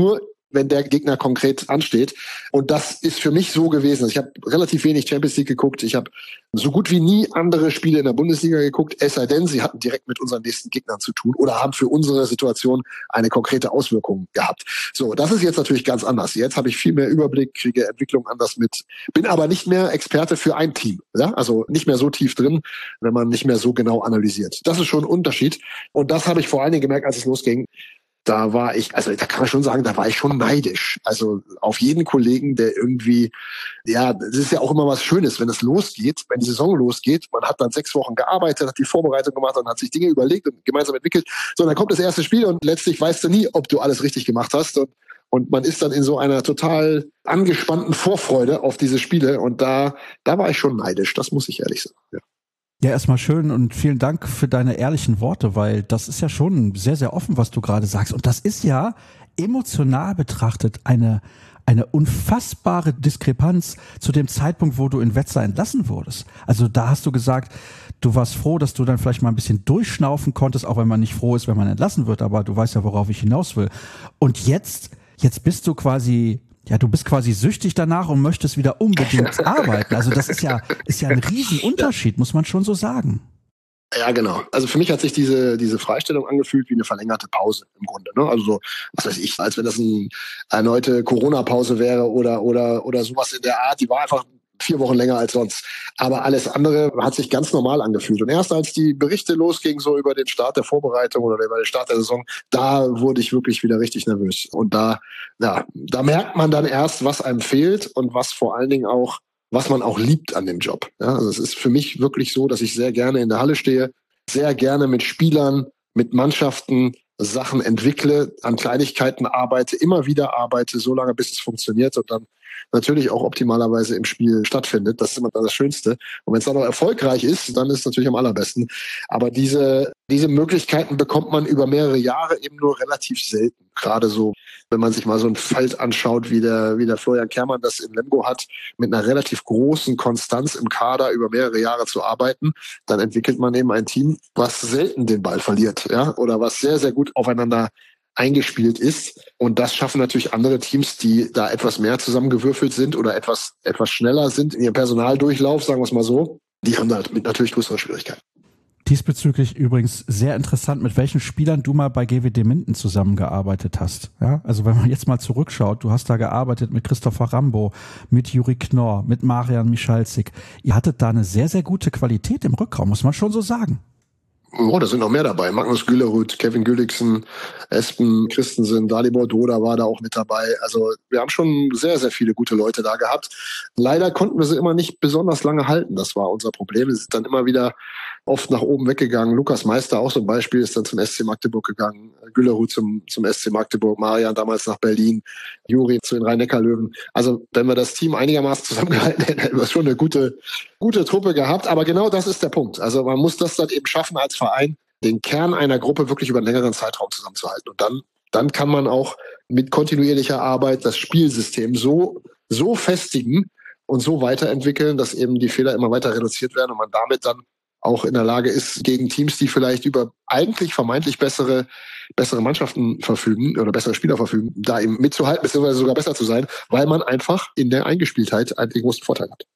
wenn der Gegner konkret ansteht. Und das ist für mich so gewesen. Ich habe relativ wenig Champions League geguckt. Ich habe so gut wie nie andere Spiele in der Bundesliga geguckt, es sei denn, sie hatten direkt mit unseren nächsten Gegnern zu tun oder haben für unsere Situation eine konkrete Auswirkung gehabt. So, das ist jetzt natürlich ganz anders. Jetzt habe ich viel mehr Überblick, kriege Entwicklung anders mit, bin aber nicht mehr Experte für ein Team. Ja? Also nicht mehr so tief drin, wenn man nicht mehr so genau analysiert. Das ist schon ein Unterschied. Und das habe ich vor allen Dingen gemerkt, als es losging. Da war ich, also da kann man schon sagen, da war ich schon neidisch. Also auf jeden Kollegen, der irgendwie, ja, das ist ja auch immer was Schönes, wenn es losgeht, wenn die Saison losgeht. Man hat dann sechs Wochen gearbeitet, hat die Vorbereitung gemacht und hat sich Dinge überlegt und gemeinsam entwickelt. So, dann kommt das erste Spiel und letztlich weißt du nie, ob du alles richtig gemacht hast. Und, und man ist dann in so einer total angespannten Vorfreude auf diese Spiele. Und da, da war ich schon neidisch, das muss ich ehrlich sagen. Ja. Ja, erstmal schön und vielen Dank für deine ehrlichen Worte, weil das ist ja schon sehr, sehr offen, was du gerade sagst. Und das ist ja emotional betrachtet eine, eine unfassbare Diskrepanz zu dem Zeitpunkt, wo du in Wetzlar entlassen wurdest. Also da hast du gesagt, du warst froh, dass du dann vielleicht mal ein bisschen durchschnaufen konntest, auch wenn man nicht froh ist, wenn man entlassen wird, aber du weißt ja, worauf ich hinaus will. Und jetzt, jetzt bist du quasi... Ja, du bist quasi süchtig danach und möchtest wieder unbedingt arbeiten. Also das ist ja, ist ja ein Riesenunterschied, muss man schon so sagen. Ja, genau. Also für mich hat sich diese diese Freistellung angefühlt wie eine verlängerte Pause im Grunde. Ne? Also so, was weiß ich, als wenn das eine erneute Corona-Pause wäre oder oder oder sowas in der Art. Die war einfach vier Wochen länger als sonst. Aber alles andere hat sich ganz normal angefühlt. Und erst als die Berichte losgingen, so über den Start der Vorbereitung oder über den Start der Saison, da wurde ich wirklich wieder richtig nervös. Und da, ja, da merkt man dann erst, was einem fehlt und was vor allen Dingen auch, was man auch liebt an dem Job. Ja, also es ist für mich wirklich so, dass ich sehr gerne in der Halle stehe, sehr gerne mit Spielern, mit Mannschaften Sachen entwickle, an Kleinigkeiten arbeite, immer wieder arbeite, so lange bis es funktioniert und dann natürlich auch optimalerweise im Spiel stattfindet. Das ist immer das Schönste. Und wenn es dann noch erfolgreich ist, dann ist es natürlich am allerbesten. Aber diese, diese Möglichkeiten bekommt man über mehrere Jahre eben nur relativ selten. Gerade so, wenn man sich mal so ein Feld anschaut, wie der, wie der Florian Kehrmann das in Lemgo hat, mit einer relativ großen Konstanz im Kader über mehrere Jahre zu arbeiten, dann entwickelt man eben ein Team, was selten den Ball verliert, ja, oder was sehr, sehr gut aufeinander eingespielt ist. Und das schaffen natürlich andere Teams, die da etwas mehr zusammengewürfelt sind oder etwas, etwas schneller sind in ihrem Personaldurchlauf, sagen wir es mal so. Die haben da mit natürlich größere Schwierigkeiten. Diesbezüglich übrigens sehr interessant, mit welchen Spielern du mal bei G W D Minden zusammengearbeitet hast. Ja, also wenn man jetzt mal zurückschaut, du hast da gearbeitet mit Christopher Rambo, mit Juri Knorr, mit Marian Michalzik. Ihr hattet da eine sehr, sehr gute Qualität im Rückraum, muss man schon so sagen. Oh, da sind noch mehr dabei. Magnus Gülerud, Kevin Gülliksen, Espen Christensen, Dalibor Doda war da auch mit dabei. Also wir haben schon sehr, sehr viele gute Leute da gehabt. Leider konnten wir sie immer nicht besonders lange halten. Das war unser Problem. Es ist dann immer wieder oft nach oben weggegangen. Lukas Meister, auch so ein Beispiel, ist dann zum S C Magdeburg gegangen. Gülerud zum, zum S C Magdeburg, Marian damals nach Berlin, Juri zu den Rhein-Neckar-Löwen. Also wenn wir das Team einigermaßen zusammengehalten hätten, hätten wir schon eine gute, gute Truppe gehabt. Aber genau das ist der Punkt. Also man muss das dann eben schaffen als Verein, den Kern einer Gruppe wirklich über einen längeren Zeitraum zusammenzuhalten. Und dann, dann kann man auch mit kontinuierlicher Arbeit das Spielsystem so, so festigen und so weiterentwickeln, dass eben die Fehler immer weiter reduziert werden und man damit dann auch in der Lage ist, gegen Teams, die vielleicht über eigentlich vermeintlich bessere, bessere Mannschaften verfügen oder bessere Spieler verfügen, da eben mitzuhalten, beziehungsweise sogar besser zu sein, weil man einfach in der Eingespieltheit einen großen Vorteil hat.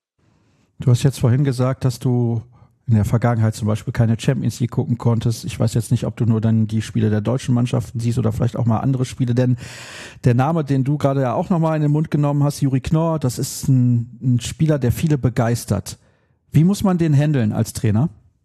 Du hast jetzt vorhin gesagt, dass du in der Vergangenheit zum Beispiel keine Champions League gucken konntest. Ich weiß jetzt nicht, ob du nur dann die Spiele der deutschen Mannschaften siehst oder vielleicht auch mal andere Spiele, denn der Name, den du gerade ja auch nochmal in den Mund genommen hast, Juri Knorr, das ist ein, ein Spieler, der viele begeistert. Wie muss man den handeln als Trainer?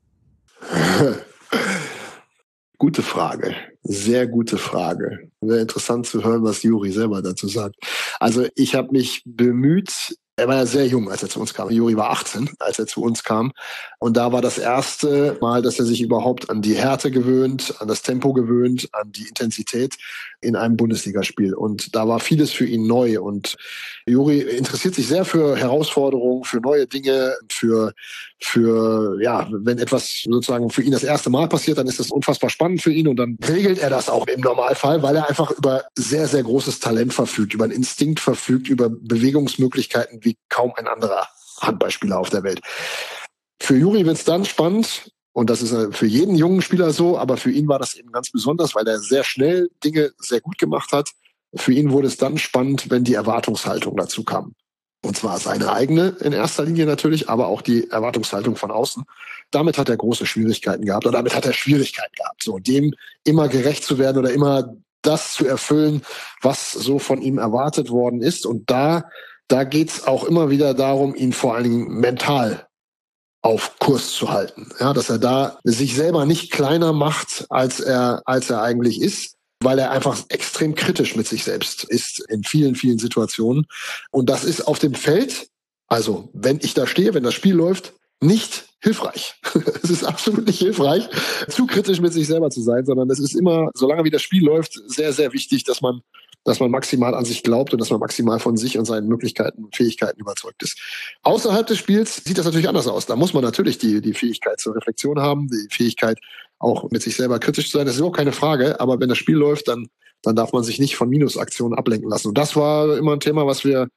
Gute Frage. Sehr gute Frage. Wäre interessant zu hören, was Juri selber dazu sagt. Also ich habe mich bemüht, er war ja sehr jung, als er zu uns kam. Juri war achtzehn, als er zu uns kam. Und da war das erste Mal, dass er sich überhaupt an die Härte gewöhnt, an das Tempo gewöhnt, an die Intensität in einem Bundesligaspiel. Und da war vieles für ihn neu. Und Juri interessiert sich sehr für Herausforderungen, für neue Dinge, für, für, ja, wenn etwas sozusagen für ihn das erste Mal passiert, dann ist das unfassbar spannend für ihn. Und dann regelt er das auch im Normalfall, weil er einfach über sehr, sehr großes Talent verfügt, über einen Instinkt verfügt, über Bewegungsmöglichkeiten wie kaum ein anderer Handballspieler auf der Welt. Für Juri wird es dann spannend, und das ist für jeden jungen Spieler so, aber für ihn war das eben ganz besonders, weil er sehr schnell Dinge sehr gut gemacht hat, Für ihn wurde es dann spannend, wenn die Erwartungshaltung dazu kam. Und zwar seine eigene in erster Linie natürlich, aber auch die Erwartungshaltung von außen. Damit hat er große Schwierigkeiten gehabt oder damit hat er Schwierigkeiten gehabt, so dem immer gerecht zu werden oder immer das zu erfüllen, was so von ihm erwartet worden ist. Und da, da geht's auch immer wieder darum, ihn vor allen Dingen mental auf Kurs zu halten. Ja, dass er da sich selber nicht kleiner macht, als er, als er eigentlich ist, weil er einfach extrem kritisch mit sich selbst ist in vielen, vielen Situationen. Und das ist auf dem Feld, also wenn ich da stehe, wenn das Spiel läuft, nicht hilfreich. Es ist absolut nicht hilfreich, zu kritisch mit sich selber zu sein, sondern es ist immer, solange wie das Spiel läuft, sehr, sehr wichtig, dass man, dass man maximal an sich glaubt und dass man maximal von sich und seinen Möglichkeiten und Fähigkeiten überzeugt ist. Außerhalb des Spiels sieht das natürlich anders aus. Da muss man natürlich die, die Fähigkeit zur Reflexion haben, die Fähigkeit, auch mit sich selber kritisch zu sein. Das ist auch keine Frage. Aber wenn das Spiel läuft, dann, dann darf man sich nicht von Minusaktionen ablenken lassen. Und das war immer ein Thema, was wir,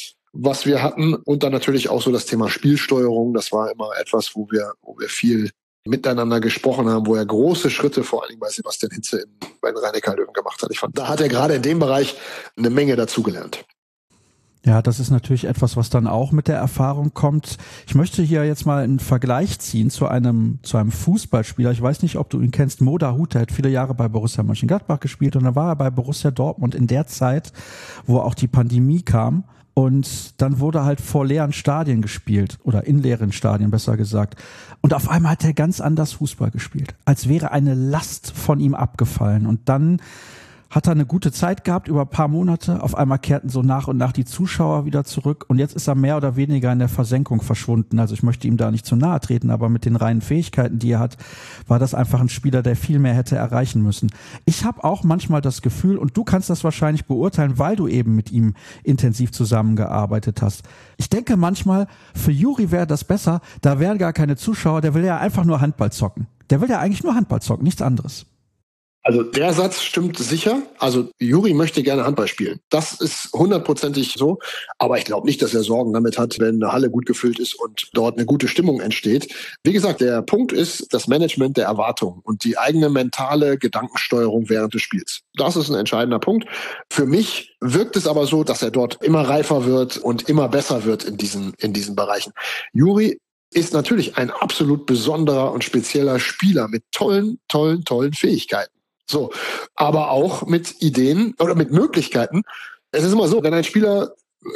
was wir hatten. Und dann natürlich auch so das Thema Spielsteuerung. Das war immer etwas, wo wir, wo wir viel miteinander gesprochen haben, wo er große Schritte vor allem bei Sebastian Hinze in, bei den Rhein-Neckar-Löwen gemacht hat. Ich fand, da hat er gerade in dem Bereich eine Menge dazugelernt. Ja, das ist natürlich etwas, was dann auch mit der Erfahrung kommt. Ich möchte hier jetzt mal einen Vergleich ziehen zu einem zu einem Fußballspieler. Ich weiß nicht, ob du ihn kennst. Mo Dahut, der hat viele Jahre bei Borussia Mönchengladbach gespielt und dann war er bei Borussia Dortmund in der Zeit, wo auch die Pandemie kam. Und dann wurde halt vor leeren Stadien gespielt oder in leeren Stadien, besser gesagt. Und auf einmal hat er ganz anders Fußball gespielt, als wäre eine Last von ihm abgefallen. Und dann hat er eine gute Zeit gehabt über ein paar Monate. Auf einmal kehrten so nach und nach die Zuschauer wieder zurück. Und jetzt ist er mehr oder weniger in der Versenkung verschwunden. Also ich möchte ihm da nicht zu nahe treten, aber mit den reinen Fähigkeiten, die er hat, war das einfach ein Spieler, der viel mehr hätte erreichen müssen. Ich habe auch manchmal das Gefühl, und du kannst das wahrscheinlich beurteilen, weil du eben mit ihm intensiv zusammengearbeitet hast. Ich denke manchmal, für Juri wäre das besser, da wären gar keine Zuschauer, der will ja einfach nur Handball zocken. Der will ja eigentlich nur Handball zocken, nichts anderes. Also der Satz stimmt sicher. Also Juri möchte gerne Handball spielen. Das ist hundertprozentig so. Aber ich glaube nicht, dass er Sorgen damit hat, wenn eine Halle gut gefüllt ist und dort eine gute Stimmung entsteht. Wie gesagt, der Punkt ist das Management der Erwartungen und die eigene mentale Gedankensteuerung während des Spiels. Das ist ein entscheidender Punkt. Für mich wirkt es aber so, dass er dort immer reifer wird und immer besser wird in diesen, in diesen Bereichen. Juri ist natürlich ein absolut besonderer und spezieller Spieler mit tollen, tollen, tollen Fähigkeiten. So, aber auch mit Ideen oder mit Möglichkeiten. Es ist immer so, wenn ein Spieler,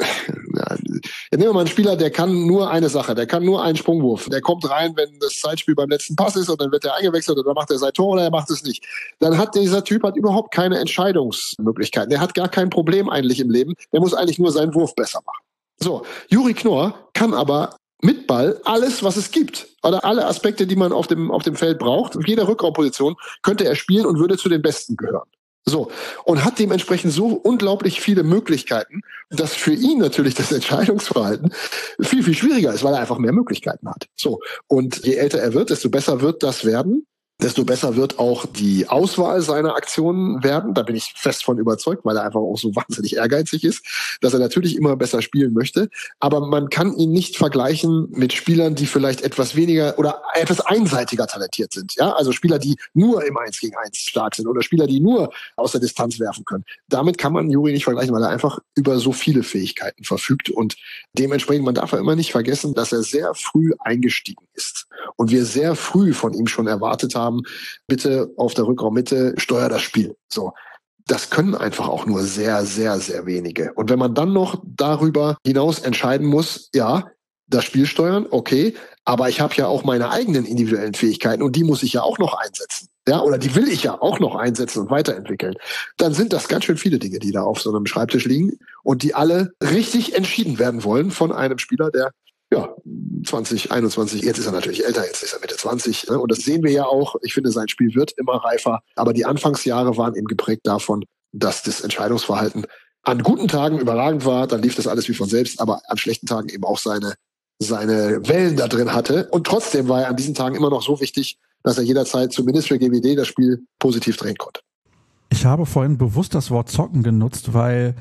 ja, nehmen wir mal einen Spieler, der kann nur eine Sache, der kann nur einen Sprungwurf. Der kommt rein, wenn das Zeitspiel beim letzten Pass ist und dann wird er eingewechselt oder macht er sein Tor oder er macht es nicht. Dann hat dieser Typ hat überhaupt keine Entscheidungsmöglichkeiten. Der hat gar kein Problem eigentlich im Leben. Der muss eigentlich nur seinen Wurf besser machen. So, Juri Knorr kann aber mit Ball alles, was es gibt. Oder alle Aspekte, die man auf dem, auf dem Feld braucht. Auf jeder Rückraumposition könnte er spielen und würde zu den Besten gehören. So. Und hat dementsprechend so unglaublich viele Möglichkeiten, dass für ihn natürlich das Entscheidungsverhalten viel, viel schwieriger ist, weil er einfach mehr Möglichkeiten hat. So. Und je älter er wird, desto besser wird das werden. Desto besser wird auch die Auswahl seiner Aktionen werden. Da bin ich fest von überzeugt, weil er einfach auch so wahnsinnig ehrgeizig ist, dass er natürlich immer besser spielen möchte. Aber man kann ihn nicht vergleichen mit Spielern, die vielleicht etwas weniger oder etwas einseitiger talentiert sind. Ja, also Spieler, die nur im Eins gegen Eins stark sind oder Spieler, die nur aus der Distanz werfen können. Damit kann man Juri nicht vergleichen, weil er einfach über so viele Fähigkeiten verfügt. Und dementsprechend, man darf ja immer nicht vergessen, dass er sehr früh eingestiegen ist. Und wir sehr früh von ihm schon erwartet haben, bitte auf der Rückraummitte steuer das Spiel. So. Das können einfach auch nur sehr, sehr, sehr wenige. Und wenn man dann noch darüber hinaus entscheiden muss, ja, das Spiel steuern, okay, aber ich habe ja auch meine eigenen individuellen Fähigkeiten und die muss ich ja auch noch einsetzen. Ja, oder die will ich ja auch noch einsetzen und weiterentwickeln. Dann sind das ganz schön viele Dinge, die da auf so einem Schreibtisch liegen und die alle richtig entschieden werden wollen von einem Spieler, der ja, zwanzig einundzwanzig, jetzt ist er natürlich älter, jetzt ist er Mitte zwanzig. Ne? Und das sehen wir ja auch. Ich finde, sein Spiel wird immer reifer. Aber die Anfangsjahre waren eben geprägt davon, dass das Entscheidungsverhalten an guten Tagen überragend war. Dann lief das alles wie von selbst, aber an schlechten Tagen eben auch seine, seine Wellen da drin hatte. Und trotzdem war er an diesen Tagen immer noch so wichtig, dass er jederzeit zumindest für G W D das Spiel positiv drehen konnte. Ich habe vorhin bewusst das Wort zocken genutzt, weil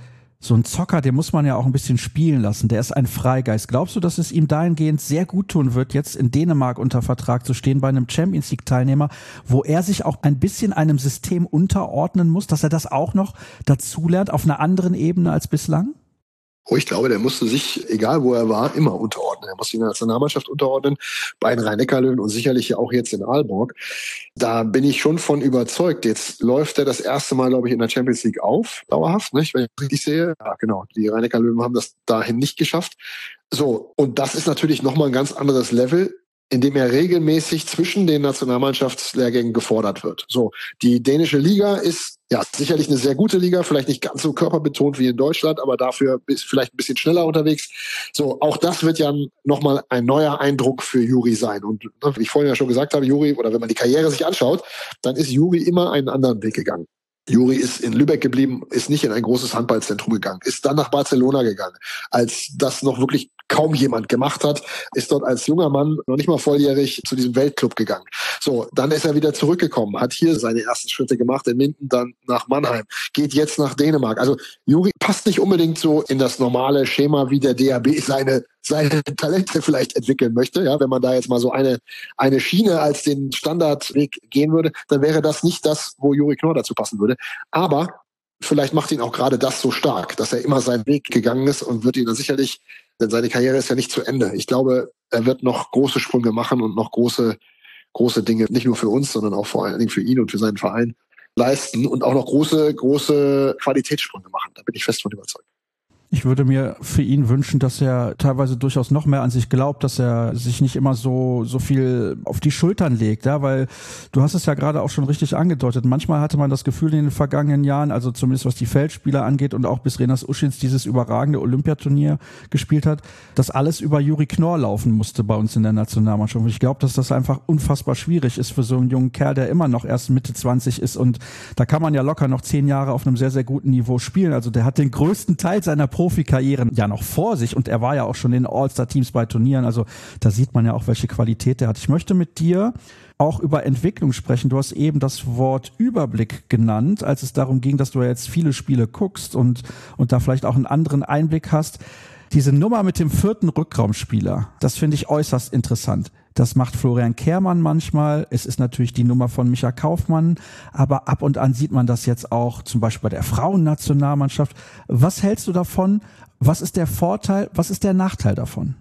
So ein Zocker, den muss man ja auch ein bisschen spielen lassen. Der ist ein Freigeist. Glaubst du, dass es ihm dahingehend sehr gut tun wird, jetzt in Dänemark unter Vertrag zu stehen bei einem Champions League Teilnehmer, wo er sich auch ein bisschen einem System unterordnen muss, dass er das auch noch dazulernt auf einer anderen Ebene als bislang? Oh, ich glaube, der musste sich, egal wo er war, immer unterordnen. Er musste sich in der Nationalmannschaft unterordnen, bei den Rhein-Neckar-Löwen und sicherlich auch jetzt in Aalborg. Da bin ich schon von überzeugt. Jetzt läuft er das erste Mal, glaube ich, in der Champions League auf, dauerhaft, nicht? Wenn ich richtig sehe. Ja, genau. Die Rhein-Neckar-Löwen haben das dahin nicht geschafft. So, und das ist natürlich nochmal ein ganz anderes Level, in dem er regelmäßig zwischen den Nationalmannschaftslehrgängen gefordert wird. So, die dänische Liga ist ja sicherlich eine sehr gute Liga, vielleicht nicht ganz so körperbetont wie in Deutschland, aber dafür ist vielleicht ein bisschen schneller unterwegs. So, auch das wird ja nochmal ein neuer Eindruck für Juri sein. Und wie ich vorhin ja schon gesagt habe, Juri, oder wenn man die Karriere sich anschaut, dann ist Juri immer einen anderen Weg gegangen. Juri ist in Lübeck geblieben, ist nicht in ein großes Handballzentrum gegangen, ist dann nach Barcelona gegangen. Als das noch wirklich kaum jemand gemacht hat, ist dort als junger Mann, noch nicht mal volljährig, zu diesem Weltclub gegangen. So, dann ist er wieder zurückgekommen, hat hier seine ersten Schritte gemacht, in Minden, dann nach Mannheim, geht jetzt nach Dänemark. Also Juri passt nicht unbedingt so in das normale Schema, wie der D H B seine seine Talente vielleicht entwickeln möchte. Ja, wenn man da jetzt mal so eine eine Schiene als den Standardweg gehen würde, dann wäre das nicht das, wo Juri Knorr dazu passen würde. Aber vielleicht macht ihn auch gerade das so stark, dass er immer seinen Weg gegangen ist und wird ihn dann sicherlich, denn seine Karriere ist ja nicht zu Ende. Ich glaube, er wird noch große Sprünge machen und noch große große Dinge, nicht nur für uns, sondern auch vor allen Dingen für ihn und für seinen Verein leisten und auch noch große große Qualitätssprünge machen. Da bin ich fest von überzeugt. Ich würde mir für ihn wünschen, dass er teilweise durchaus noch mehr an sich glaubt, dass er sich nicht immer so so viel auf die Schultern legt, ja, weil du hast es ja gerade auch schon richtig angedeutet. Manchmal hatte man das Gefühl in den vergangenen Jahren, also zumindest was die Feldspieler angeht und auch bis Renas Uschins dieses überragende Olympiaturnier gespielt hat, dass alles über Juri Knorr laufen musste bei uns in der Nationalmannschaft. Und ich glaube, dass das einfach unfassbar schwierig ist für so einen jungen Kerl, der immer noch erst Mitte zwanzig ist, und da kann man ja locker noch zehn Jahre auf einem sehr, sehr guten Niveau spielen. Also der hat den größten Teil seiner Profikarrieren ja noch vor sich und er war ja auch schon in All-Star-Teams bei Turnieren, also da sieht man ja auch, welche Qualität der hat. Ich möchte mit dir auch über Entwicklung sprechen. Du hast eben das Wort Überblick genannt, als es darum ging, dass du ja jetzt viele Spiele guckst und, und da vielleicht auch einen anderen Einblick hast. Diese Nummer mit dem vierten Rückraumspieler, das finde ich äußerst interessant. Das macht Florian Kehrmann manchmal. Es ist natürlich die Nummer von Micha Kaufmann, aber ab und an sieht man das jetzt auch zum Beispiel bei der Frauennationalmannschaft. Was hältst du davon? Was ist der Vorteil? Was ist der Nachteil davon?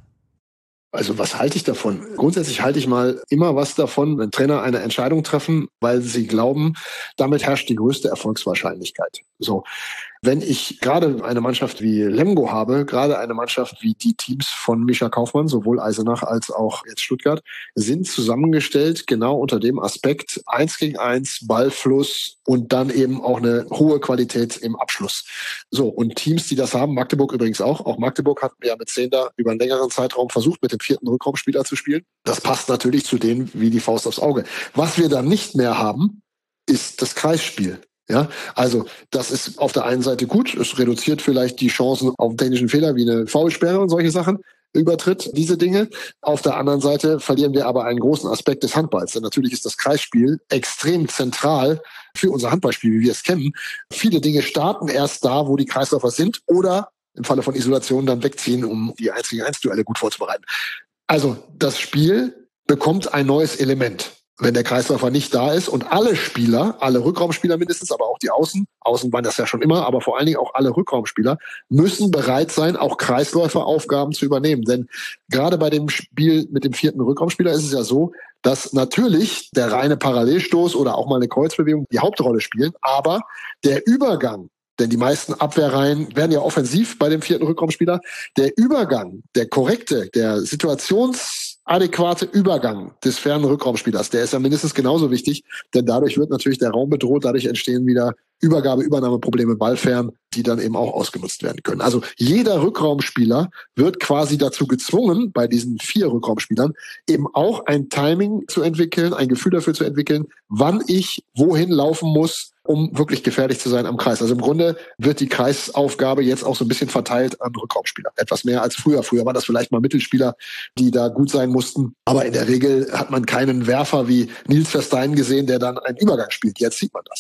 Also was halte ich davon? Grundsätzlich halte ich mal immer was davon, wenn Trainer eine Entscheidung treffen, weil sie glauben, damit herrscht die größte Erfolgswahrscheinlichkeit. So. Wenn ich gerade eine Mannschaft wie Lemgo habe, gerade eine Mannschaft wie die Teams von Micha Kaufmann, sowohl Eisenach als auch jetzt Stuttgart, sind zusammengestellt genau unter dem Aspekt eins gegen eins, Ballfluss und dann eben auch eine hohe Qualität im Abschluss. So, und Teams, die das haben, Magdeburg übrigens auch, auch Magdeburg hat ja mit Zehnder über einen längeren Zeitraum versucht, mit dem vierten Rückraumspieler zu spielen. Das passt natürlich zu denen wie die Faust aufs Auge. Was wir dann nicht mehr haben, ist das Kreisspiel. Ja, also das ist auf der einen Seite gut, es reduziert vielleicht die Chancen auf einen technischen Fehler wie eine Foulsperre und solche Sachen, Übertritt, diese Dinge. Auf der anderen Seite verlieren wir aber einen großen Aspekt des Handballs, denn natürlich ist das Kreisspiel extrem zentral für unser Handballspiel, wie wir es kennen. Viele Dinge starten erst da, wo die Kreisläufer sind oder im Falle von Isolation dann wegziehen, um die eins gegen eins Duelle gut vorzubereiten. Also das Spiel bekommt ein neues Element, wenn der Kreisläufer nicht da ist und alle Spieler, alle Rückraumspieler mindestens, aber auch die Außen, Außen waren das ja schon immer, aber vor allen Dingen auch alle Rückraumspieler, müssen bereit sein, auch Kreisläuferaufgaben zu übernehmen. Denn gerade bei dem Spiel mit dem vierten Rückraumspieler ist es ja so, dass natürlich der reine Parallelstoß oder auch mal eine Kreuzbewegung die Hauptrolle spielen, aber der Übergang, denn die meisten Abwehrreihen werden ja offensiv bei dem vierten Rückraumspieler, der Übergang, der korrekte, der situationsadäquate Übergang des fernen Rückraumspielers, der ist ja mindestens genauso wichtig, denn dadurch wird natürlich der Raum bedroht, dadurch entstehen wieder Übergabe-, Übernahmeprobleme ballfern, die dann eben auch ausgenutzt werden können. Also jeder Rückraumspieler wird quasi dazu gezwungen, bei diesen vier Rückraumspielern eben auch ein Timing zu entwickeln, ein Gefühl dafür zu entwickeln, wann ich wohin laufen muss, um wirklich gefährlich zu sein am Kreis. Also im Grunde wird die Kreisaufgabe jetzt auch so ein bisschen verteilt an Rückraumspieler. Etwas mehr als früher. Früher waren das vielleicht mal Mittelspieler, die da gut sein mussten. Aber in der Regel hat man keinen Werfer wie Nils Verstein gesehen, der dann einen Übergang spielt. Jetzt sieht man das.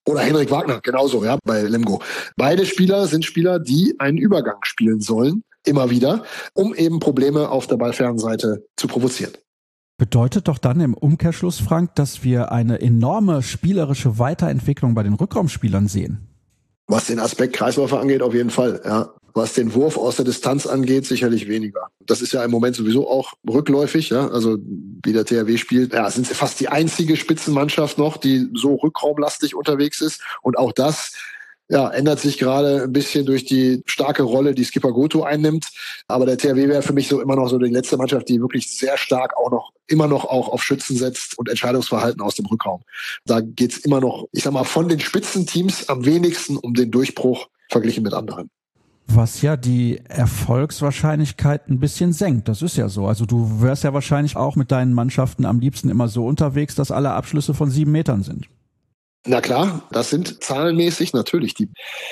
Oder Henrik Wagner, genauso, ja, bei Lemgo. Beide Spieler sind Spieler, die einen Übergang spielen sollen, immer wieder, um eben Probleme auf der ballfernen Seite zu provozieren. Bedeutet doch dann im Umkehrschluss, Frank, dass wir eine enorme spielerische Weiterentwicklung bei den Rückraumspielern sehen. Was den Aspekt Kreisläufer angeht, auf jeden Fall, ja. Was den Wurf aus der Distanz angeht, sicherlich weniger. Das ist ja im Moment sowieso auch rückläufig, ja. Also wie der T H W spielt, ja, sind sie fast die einzige Spitzenmannschaft noch, die so rückraumlastig unterwegs ist. Und auch das ja, ändert sich gerade ein bisschen durch die starke Rolle, die Skipper Goto einnimmt. Aber der T H W wäre für mich so immer noch so die letzte Mannschaft, die wirklich sehr stark auch noch, immer noch auch auf Schützen setzt und Entscheidungsverhalten aus dem Rückraum. Da geht's immer noch, ich sag mal, von den Spitzenteams am wenigsten um den Durchbruch verglichen mit anderen. Was ja die Erfolgswahrscheinlichkeit ein bisschen senkt. Das ist ja so. Also du wärst ja wahrscheinlich auch mit deinen Mannschaften am liebsten immer so unterwegs, dass alle Abschlüsse von sieben Metern sind. Na klar, das sind zahlenmäßig natürlich die,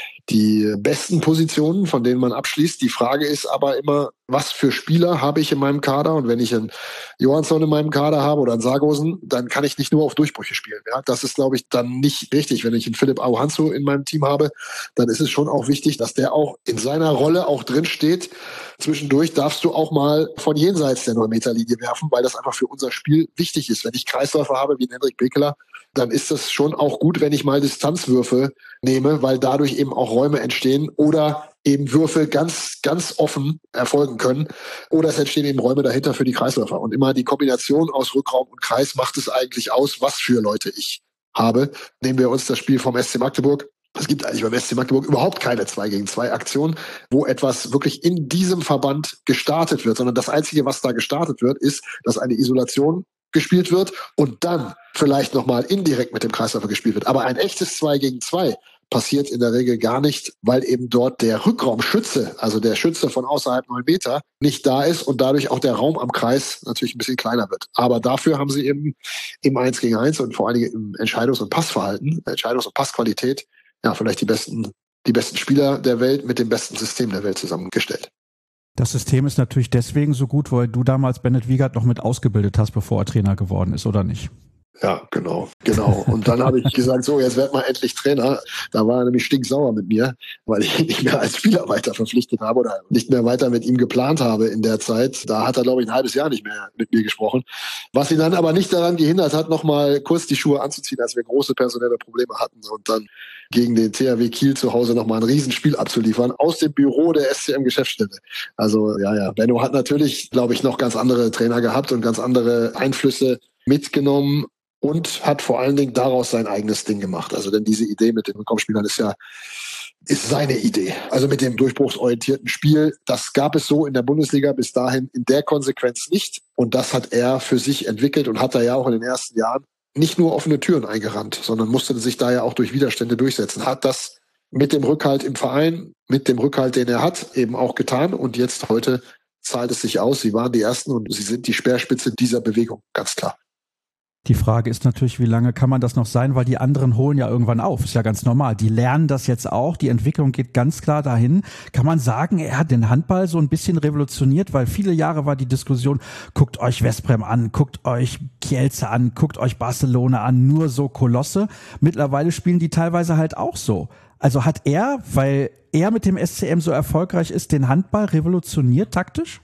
die besten Positionen, von denen man abschließt. Die Frage ist aber immer, was für Spieler habe ich in meinem Kader? Und wenn ich einen Johansson in meinem Kader habe oder einen Sargosen, dann kann ich nicht nur auf Durchbrüche spielen. Ja, das ist, glaube ich, dann nicht richtig. Wenn ich einen Philipp Auhanzo in meinem Team habe, dann ist es schon auch wichtig, dass der auch in seiner Rolle auch drin steht. Zwischendurch darfst du auch mal von jenseits der neun Meter Linie werfen, weil das einfach für unser Spiel wichtig ist. Wenn ich Kreisläufer habe wie Hendrik Bekeler, dann ist das schon auch gut, wenn ich mal Distanzwürfe nehme, weil dadurch eben auch Räume entstehen oder eben Würfe ganz, ganz offen erfolgen können. Oder es entstehen eben Räume dahinter für die Kreisläufer. Und immer die Kombination aus Rückraum und Kreis macht es eigentlich aus, was für Leute ich habe. Nehmen wir uns das Spiel vom S C Magdeburg. Es gibt eigentlich beim S C Magdeburg überhaupt keine zwei gegen zwei Aktion, wo etwas wirklich in diesem Verband gestartet wird, sondern das Einzige, was da gestartet wird, ist, dass eine Isolation gespielt wird und dann vielleicht nochmal indirekt mit dem Kreisläufer gespielt wird. Aber ein echtes zwei gegen zwei passiert in der Regel gar nicht, weil eben dort der Rückraumschütze, also der Schütze von außerhalb neun Meter, nicht da ist und dadurch auch der Raum am Kreis natürlich ein bisschen kleiner wird. Aber dafür haben sie eben im eins gegen eins und vor allen Dingen im Entscheidungs- und Passverhalten, Entscheidungs- und Passqualität, ja, vielleicht die besten, die besten Spieler der Welt mit dem besten System der Welt zusammengestellt. Das System ist natürlich deswegen so gut, weil du damals Bennett Wiegert noch mit ausgebildet hast, bevor er Trainer geworden ist, oder nicht? Ja, genau, genau. Und dann habe ich gesagt, so, jetzt werd mal endlich Trainer. Da war er nämlich stinksauer mit mir, weil ich ihn nicht mehr als Spieler weiter verpflichtet habe oder nicht mehr weiter mit ihm geplant habe in der Zeit. Da hat er, glaube ich, ein halbes Jahr nicht mehr mit mir gesprochen. Was ihn dann aber nicht daran gehindert hat, nochmal kurz die Schuhe anzuziehen, als wir große personelle Probleme hatten und dann gegen den T H W Kiel zu Hause nochmal ein Riesenspiel abzuliefern aus dem Büro der S C M-Geschäftsstelle. Also ja, ja, Benno hat natürlich, glaube ich, noch ganz andere Trainer gehabt und ganz andere Einflüsse mitgenommen und hat vor allen Dingen daraus sein eigenes Ding gemacht. Also denn diese Idee mit den Rückraumspielern ist ja ist seine Idee. Also mit dem durchbruchsorientierten Spiel, das gab es so in der Bundesliga bis dahin in der Konsequenz nicht. Und das hat er für sich entwickelt und hat da ja auch in den ersten Jahren nicht nur offene Türen eingerannt, sondern musste sich da ja auch durch Widerstände durchsetzen. Hat das mit dem Rückhalt im Verein, mit dem Rückhalt, den er hat, eben auch getan. Und jetzt heute zahlt es sich aus. Sie waren die Ersten und sie sind die Speerspitze dieser Bewegung, ganz klar. Die Frage ist natürlich, wie lange kann man das noch sein, weil die anderen holen ja irgendwann auf. Ist ja ganz normal. Die lernen das jetzt auch. Die Entwicklung geht ganz klar dahin. Kann man sagen, er hat den Handball so ein bisschen revolutioniert, weil viele Jahre war die Diskussion, guckt euch Veszprém an, guckt euch Kielce an, guckt euch Barcelona an, nur so Kolosse. Mittlerweile spielen die teilweise halt auch so. Also hat er, weil er mit dem S C M so erfolgreich ist, den Handball revolutioniert taktisch?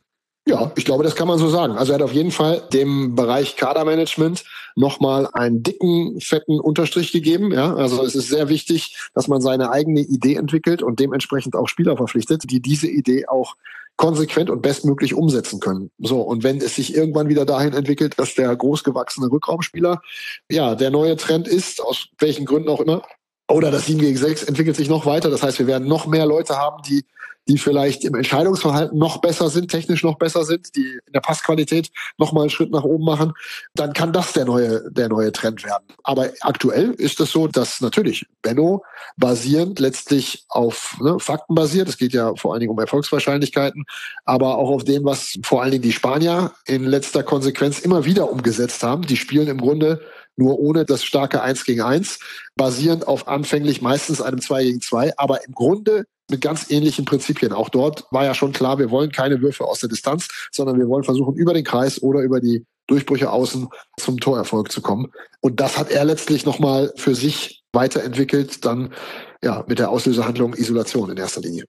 Ja, ich glaube, das kann man so sagen. Also er hat auf jeden Fall dem Bereich Kadermanagement nochmal einen dicken, fetten Unterstrich gegeben. Ja, also es ist sehr wichtig, dass man seine eigene Idee entwickelt und dementsprechend auch Spieler verpflichtet, die diese Idee auch konsequent und bestmöglich umsetzen können. So, und wenn es sich irgendwann wieder dahin entwickelt, dass der großgewachsene Rückraumspieler ja der neue Trend ist, aus welchen Gründen auch immer, oder das sieben gegen sechs entwickelt sich noch weiter. Das heißt, wir werden noch mehr Leute haben, die die vielleicht im Entscheidungsverhalten noch besser sind, technisch noch besser sind, die in der Passqualität noch mal einen Schritt nach oben machen, dann kann das der neue, der neue Trend werden. Aber aktuell ist es so, dass natürlich Benno basierend letztlich auf ne, Fakten basiert, es geht ja vor allen Dingen um Erfolgswahrscheinlichkeiten, aber auch auf dem, was vor allen Dingen die Spanier in letzter Konsequenz immer wieder umgesetzt haben. Die spielen im Grunde nur ohne das starke eins gegen eins, basierend auf anfänglich meistens einem zwei gegen zwei, aber im Grunde mit ganz ähnlichen Prinzipien. Auch dort war ja schon klar, wir wollen keine Würfe aus der Distanz, sondern wir wollen versuchen, über den Kreis oder über die Durchbrüche außen zum Torerfolg zu kommen. Und das hat er letztlich nochmal für sich weiterentwickelt, dann ja mit der Auslösehandlung Isolation in erster Linie.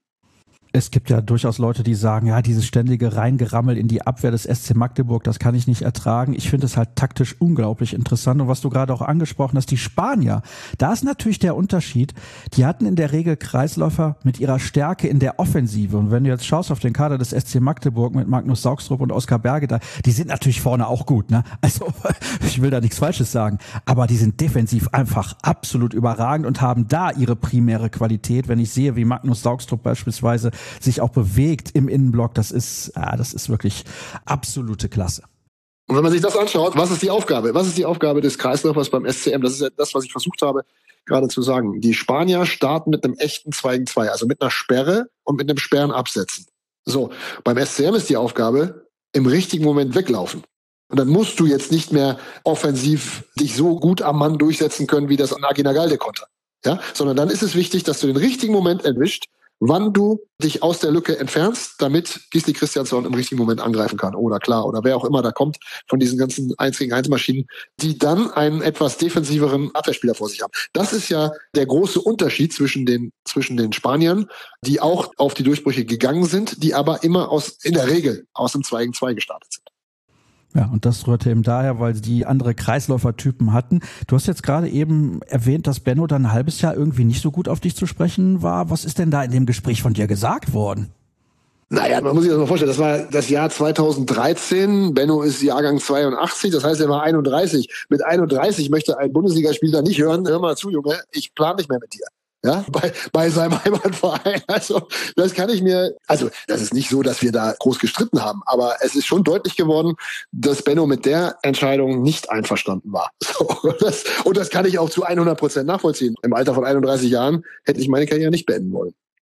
Es gibt ja durchaus Leute, die sagen, ja, dieses ständige Reingerammel in die Abwehr des S C Magdeburg, das kann ich nicht ertragen. Ich finde es halt taktisch unglaublich interessant. Und was du gerade auch angesprochen hast, die Spanier, da ist natürlich der Unterschied. Die hatten in der Regel Kreisläufer mit ihrer Stärke in der Offensive. Und wenn du jetzt schaust auf den Kader des S C Magdeburg mit Magnus Saugstrup und Oskar Berge da, die sind natürlich vorne auch gut, ne? Also, ich will da nichts Falsches sagen. Aber die sind defensiv einfach absolut überragend und haben da ihre primäre Qualität. Wenn ich sehe, wie Magnus Saugstrup beispielsweise sich auch bewegt im Innenblock, das ist, ah, das ist wirklich absolute Klasse. Und wenn man sich das anschaut, was ist die Aufgabe? Was ist die Aufgabe des Kreisläufers beim S C M? Das ist ja das, was ich versucht habe, gerade zu sagen. Die Spanier starten mit einem echten zwei gegen zwei, also mit einer Sperre und mit einem Sperrenabsetzen. So, beim S C M ist die Aufgabe, im richtigen Moment weglaufen. Und dann musst du jetzt nicht mehr offensiv dich so gut am Mann durchsetzen können, wie das Nagi Nagalde konnte. Ja? Sondern dann ist es wichtig, dass du den richtigen Moment erwischt, wann du dich aus der Lücke entfernst, damit Gisli Christiansson im richtigen Moment angreifen kann. Oder klar, oder wer auch immer da kommt von diesen ganzen eins gegen eins Maschinen, die dann einen etwas defensiveren Abwehrspieler vor sich haben. Das ist ja der große Unterschied zwischen den, zwischen den Spaniern, die auch auf die Durchbrüche gegangen sind, die aber immer aus, in der Regel aus dem zwei gegen zwei gestartet sind. Ja, und das rührte eben daher, weil die andere Kreisläufertypen hatten. Du hast jetzt gerade eben erwähnt, dass Benno dann ein halbes Jahr irgendwie nicht so gut auf dich zu sprechen war. Was ist denn da in dem Gespräch von dir gesagt worden? Naja, man muss sich das mal vorstellen, das war das Jahr zweitausenddreizehn, Benno ist Jahrgang zweiundachtzig, das heißt, er war einunddreißig. Mit einunddreißig möchte ein Bundesligaspieler nicht hören, hör mal zu, Junge, ich plane nicht mehr mit dir. Ja, bei, bei seinem Heimatverein. Also, das kann ich mir, also, das ist nicht so, dass wir da groß gestritten haben, aber es ist schon deutlich geworden, dass Benno mit der Entscheidung nicht einverstanden war. So, das, und das kann ich auch zu hundert Prozent nachvollziehen. Im Alter von einunddreißig Jahren hätte ich meine Karriere nicht beenden wollen.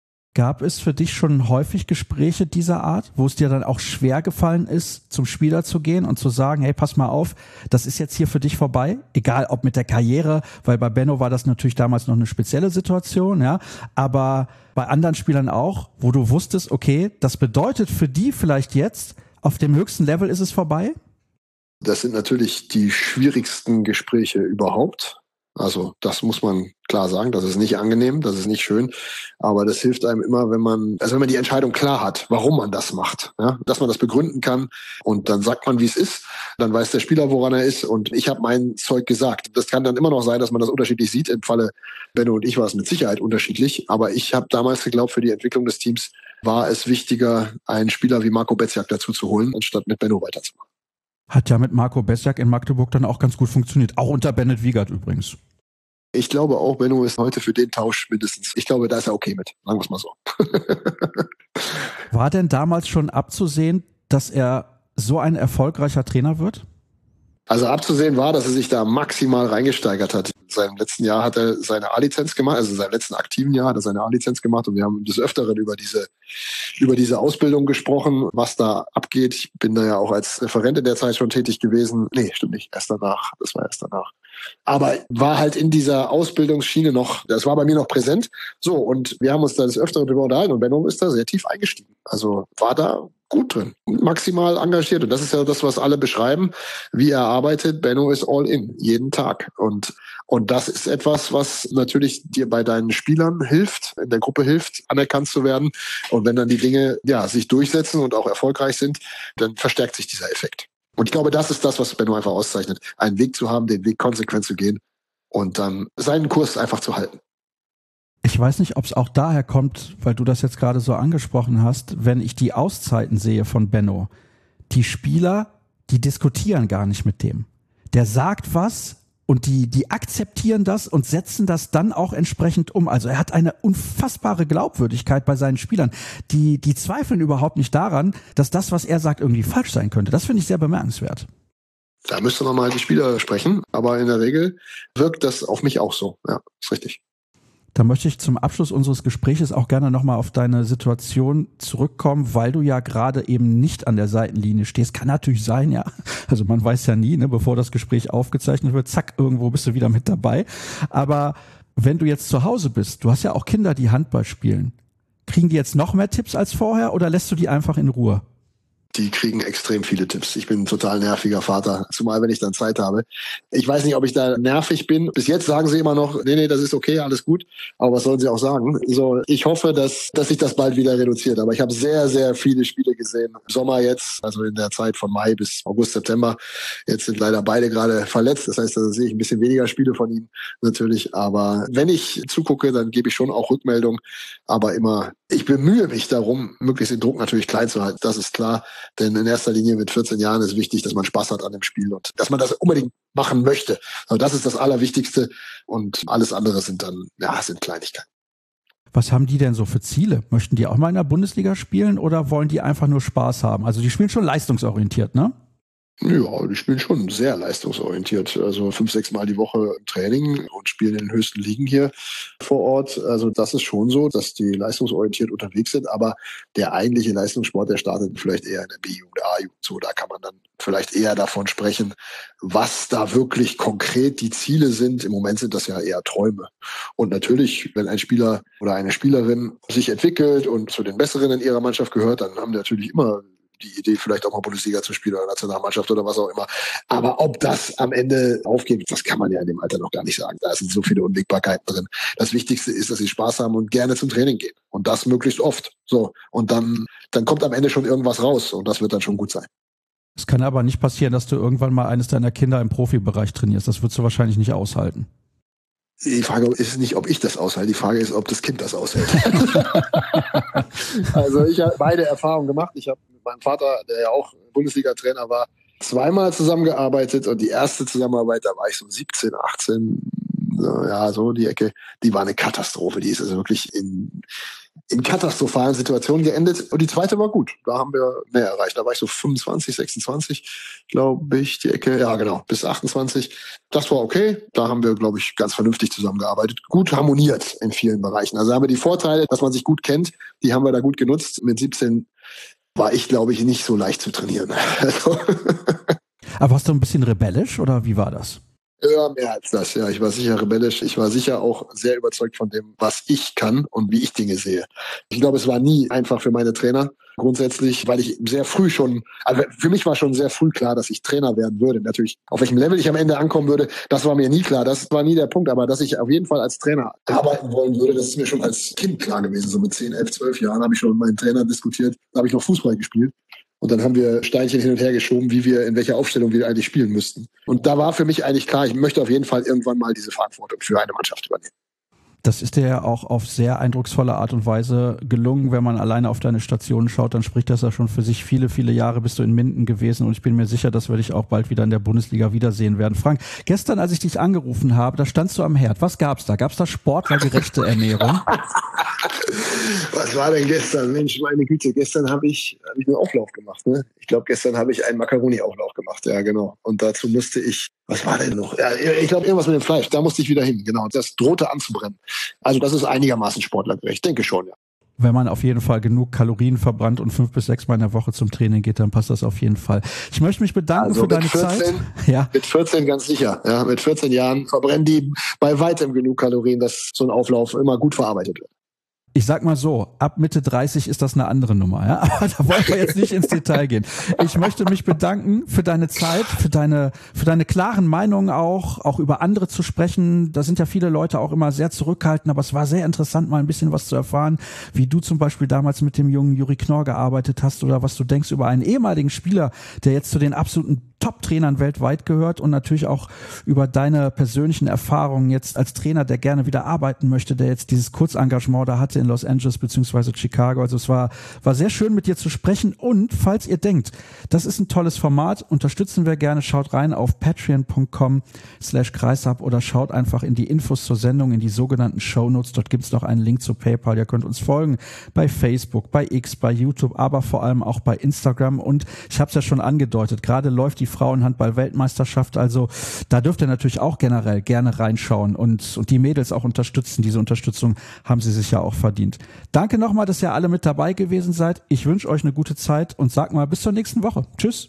Gab es für dich schon häufig Gespräche dieser Art, wo es dir dann auch schwer gefallen ist, zum Spieler zu gehen und zu sagen, hey, pass mal auf, das ist jetzt hier für dich vorbei, egal ob mit der Karriere, weil bei Benno war das natürlich damals noch eine spezielle Situation, ja, aber bei anderen Spielern auch, wo du wusstest, okay, das bedeutet für die vielleicht jetzt, auf dem höchsten Level ist es vorbei? Das sind natürlich die schwierigsten Gespräche überhaupt. Also das muss man klar sagen, das ist nicht angenehm, das ist nicht schön, aber das hilft einem immer, wenn man, also wenn man die Entscheidung klar hat, warum man das macht, ja, dass man das begründen kann und dann sagt man, wie es ist, dann weiß der Spieler, woran er ist und ich habe mein Zeug gesagt. Das kann dann immer noch sein, dass man das unterschiedlich sieht. Im Falle Benno und ich war es mit Sicherheit unterschiedlich, aber ich habe damals geglaubt, für die Entwicklung des Teams war es wichtiger, einen Spieler wie Marco Bezjak dazu zu holen, anstatt mit Benno weiterzumachen. Hat ja mit Marco Bezjak in Magdeburg dann auch ganz gut funktioniert. Auch unter Bennett Wiegert übrigens. Ich glaube auch, Benno ist heute für den Tausch mindestens. Ich glaube, da ist er okay mit. Sagen wir es mal so. War denn damals schon abzusehen, dass er so ein erfolgreicher Trainer wird? Also abzusehen war, dass er sich da maximal reingesteigert hat. In seinem letzten Jahr hat er seine A-Lizenz gemacht, also in seinem letzten aktiven Jahr hat er seine A-Lizenz gemacht und wir haben des Öfteren über diese über diese Ausbildung gesprochen, was da abgeht. Ich bin da ja auch als Referent in der Zeit schon tätig gewesen. Nee, stimmt nicht, erst danach. Das war erst danach. Aber war halt in dieser Ausbildungsschiene noch, das war bei mir noch präsent. So, und wir haben uns da des Öfteren darüber unterhalten und Benno ist da sehr tief eingestiegen. Also war da gut drin, maximal engagiert. Und das ist ja das, was alle beschreiben, wie er arbeitet. Benno ist all in, jeden Tag. Und und das ist etwas, was natürlich dir bei deinen Spielern hilft, in der Gruppe hilft, anerkannt zu werden. Und wenn dann die Dinge ja sich durchsetzen und auch erfolgreich sind, dann verstärkt sich dieser Effekt. Und ich glaube, das ist das, was Benno einfach auszeichnet. Einen Weg zu haben, den Weg konsequent zu gehen und dann seinen Kurs einfach zu halten. Ich weiß nicht, ob es auch daher kommt, weil du das jetzt gerade so angesprochen hast, wenn ich die Auszeiten sehe von Benno. Die Spieler, die diskutieren gar nicht mit dem. Der sagt was und die, die akzeptieren das und setzen das dann auch entsprechend um. Also er hat eine unfassbare Glaubwürdigkeit bei seinen Spielern. Die, die zweifeln überhaupt nicht daran, dass das, was er sagt, irgendwie falsch sein könnte. Das finde ich sehr bemerkenswert. Da müsste man mal die Spieler sprechen, aber in der Regel wirkt das auf mich auch so. Ja, ist richtig. Da möchte ich zum Abschluss unseres Gespräches auch gerne nochmal auf deine Situation zurückkommen, weil du ja gerade eben nicht an der Seitenlinie stehst. Kann natürlich sein, ja. Also man weiß ja nie, ne, bevor das Gespräch aufgezeichnet wird, zack, irgendwo bist du wieder mit dabei. Aber wenn du jetzt zu Hause bist, du hast ja auch Kinder, die Handball spielen. Kriegen die jetzt noch mehr Tipps als vorher oder lässt du die einfach in Ruhe? die kriegen extrem viele Tipps. Ich bin ein total nerviger Vater, zumal wenn ich dann Zeit habe. Ich weiß nicht, ob ich da nervig bin. Bis jetzt sagen sie immer noch, nee, nee, das ist okay, alles gut. Aber was sollen sie auch sagen? So, ich hoffe, dass, dass sich das bald wieder reduziert. Aber ich habe sehr, sehr viele Spiele gesehen. Im Sommer jetzt, also in der Zeit von Mai bis August, September. Jetzt sind leider beide gerade verletzt. Das heißt, da sehe ich ein bisschen weniger Spiele von ihnen natürlich. Aber wenn ich zugucke, dann gebe ich schon auch Rückmeldung. Aber immer, ich bemühe mich darum, möglichst den Druck natürlich klein zu halten. Das ist klar. Denn in erster Linie mit vierzehn Jahren ist wichtig, dass man Spaß hat an dem Spiel und dass man das unbedingt machen möchte. Also das ist das Allerwichtigste und alles andere sind dann, ja, sind Kleinigkeiten. Was haben die denn so für Ziele? Möchten die auch mal in der Bundesliga spielen oder wollen die einfach nur Spaß haben? Also die spielen schon leistungsorientiert, ne? Ja, die spielen schon sehr leistungsorientiert. Also fünf, sechs Mal die Woche im Training und spielen in den höchsten Ligen hier vor Ort. Also das ist schon so, dass die leistungsorientiert unterwegs sind. Aber der eigentliche Leistungssport, der startet vielleicht eher in der B-Jugend, A-Jugend. So, da kann man dann vielleicht eher davon sprechen, was da wirklich konkret die Ziele sind. Im Moment sind das ja eher Träume. Und natürlich, wenn ein Spieler oder eine Spielerin sich entwickelt und zu den Besseren in ihrer Mannschaft gehört, dann haben die natürlich immer die Idee, vielleicht auch mal Bundesliga zu spielen oder Nationalmannschaft oder was auch immer. Aber ob das am Ende aufgeht, das kann man ja in dem Alter noch gar nicht sagen. Da sind so viele Unwägbarkeiten drin. Das Wichtigste ist, dass sie Spaß haben und gerne zum Training gehen. Und das möglichst oft. So. Und dann, dann kommt am Ende schon irgendwas raus. Und das wird dann schon gut sein. Es kann aber nicht passieren, dass du irgendwann mal eines deiner Kinder im Profibereich trainierst. Das würdest du wahrscheinlich nicht aushalten. Die Frage ist nicht, ob ich das aushalte. Die Frage ist, ob das Kind das aushält. Also ich habe beide Erfahrungen gemacht. Ich habe mit meinem Vater, der ja auch Bundesliga-Trainer war, zweimal zusammengearbeitet. Und die erste Zusammenarbeit, da war ich so siebzehn, achtzehn, ja, so die Ecke. Die war eine Katastrophe. Die ist also wirklich in, in katastrophalen Situationen geendet. Und die zweite war gut. Da haben wir mehr erreicht. Da war ich so fünfundzwanzig, sechsundzwanzig, glaube ich, die Ecke. Ja, genau, bis achtundzwanzig. Das war okay. Da haben wir, glaube ich, ganz vernünftig zusammengearbeitet. Gut harmoniert in vielen Bereichen. Also haben wir die Vorteile, dass man sich gut kennt. Die haben wir da gut genutzt. Mit siebzehn war ich, glaube ich, nicht so leicht zu trainieren. Also. Aber warst du ein bisschen rebellisch oder wie war das? Ja, mehr als das. Ja, ich war sicher rebellisch. Ich war sicher auch sehr überzeugt von dem, was ich kann und wie ich Dinge sehe. Ich glaube, es war nie einfach für meine Trainer. Grundsätzlich, weil ich sehr früh schon, also für mich war schon sehr früh klar, dass ich Trainer werden würde. Natürlich, auf welchem Level ich am Ende ankommen würde, das war mir nie klar. Das war nie der Punkt. Aber dass ich auf jeden Fall als Trainer arbeiten wollen würde, das ist mir schon als Kind klar gewesen. So mit zehn, elf, zwölf Jahren habe ich schon mit meinen Trainern diskutiert. Da habe ich noch Fußball gespielt. Und dann haben wir Steinchen hin und her geschoben, wie wir, in welcher Aufstellung wir eigentlich spielen müssten. Und da war für mich eigentlich klar, ich möchte auf jeden Fall irgendwann mal diese Verantwortung für eine Mannschaft übernehmen. Das ist dir ja auch auf sehr eindrucksvolle Art und Weise gelungen. Wenn man alleine auf deine Stationen schaut, dann spricht das ja schon für sich. Viele, viele Jahre bist du in Minden gewesen und ich bin mir sicher, dass wir dich auch bald wieder in der Bundesliga wiedersehen werden. Frank, gestern, als ich dich angerufen habe, da standst du am Herd. Was gab's da? Gab's da sportlergerechte Ernährung? Was war denn gestern? Mensch, meine Güte, gestern habe ich, hab ich einen Auflauf gemacht. Ne? Ich glaube, gestern habe ich einen Macaroni-Auflauf gemacht. Ja, genau. Und dazu musste ich, was war denn noch? Ja, ich glaube, irgendwas mit dem Fleisch. Da musste ich wieder hin. Genau. Das drohte anzubrennen. Also das ist einigermaßen sportlergerecht. Denke schon, ja. Wenn man auf jeden Fall genug Kalorien verbrannt und fünf bis sechs Mal in der Woche zum Training geht, dann passt das auf jeden Fall. Ich möchte mich bedanken also für deine vierzehn, Zeit. Ja. Mit vierzehn ganz sicher. Ja, mit vierzehn Jahren verbrennen die bei weitem genug Kalorien, dass so ein Auflauf immer gut verarbeitet wird. Ich sag mal so, ab Mitte dreißig ist das eine andere Nummer, ja. Aber da wollen wir jetzt nicht ins Detail gehen. Ich möchte mich bedanken für deine Zeit, für deine, für deine klaren Meinungen auch, auch über andere zu sprechen. Da sind ja viele Leute auch immer sehr zurückhaltend, aber es war sehr interessant, mal ein bisschen was zu erfahren, wie du zum Beispiel damals mit dem jungen Juri Knorr gearbeitet hast oder was du denkst über einen ehemaligen Spieler, der jetzt zu den absoluten Top-Trainern weltweit gehört und natürlich auch über deine persönlichen Erfahrungen jetzt als Trainer, der gerne wieder arbeiten möchte, der jetzt dieses Kurzengagement da hatte in Los Angeles beziehungsweise Chicago. Also es war, war sehr schön mit dir zu sprechen und falls ihr denkt, das ist ein tolles Format, unterstützen wir gerne, schaut rein auf patreon.com slash kreisab oder schaut einfach in die Infos zur Sendung, in die sogenannten Shownotes. Dort gibt es noch einen Link zu PayPal. Ihr könnt uns folgen bei Facebook, bei X, bei YouTube, aber vor allem auch bei Instagram und ich habe es ja schon angedeutet, gerade läuft die Frauenhandball-Weltmeisterschaft, also da dürft ihr natürlich auch generell gerne reinschauen und, und die Mädels auch unterstützen. Diese Unterstützung haben sie sich ja auch verdient. Danke nochmal, dass ihr alle mit dabei gewesen seid. Ich wünsche euch eine gute Zeit und sag mal bis zur nächsten Woche. Tschüss.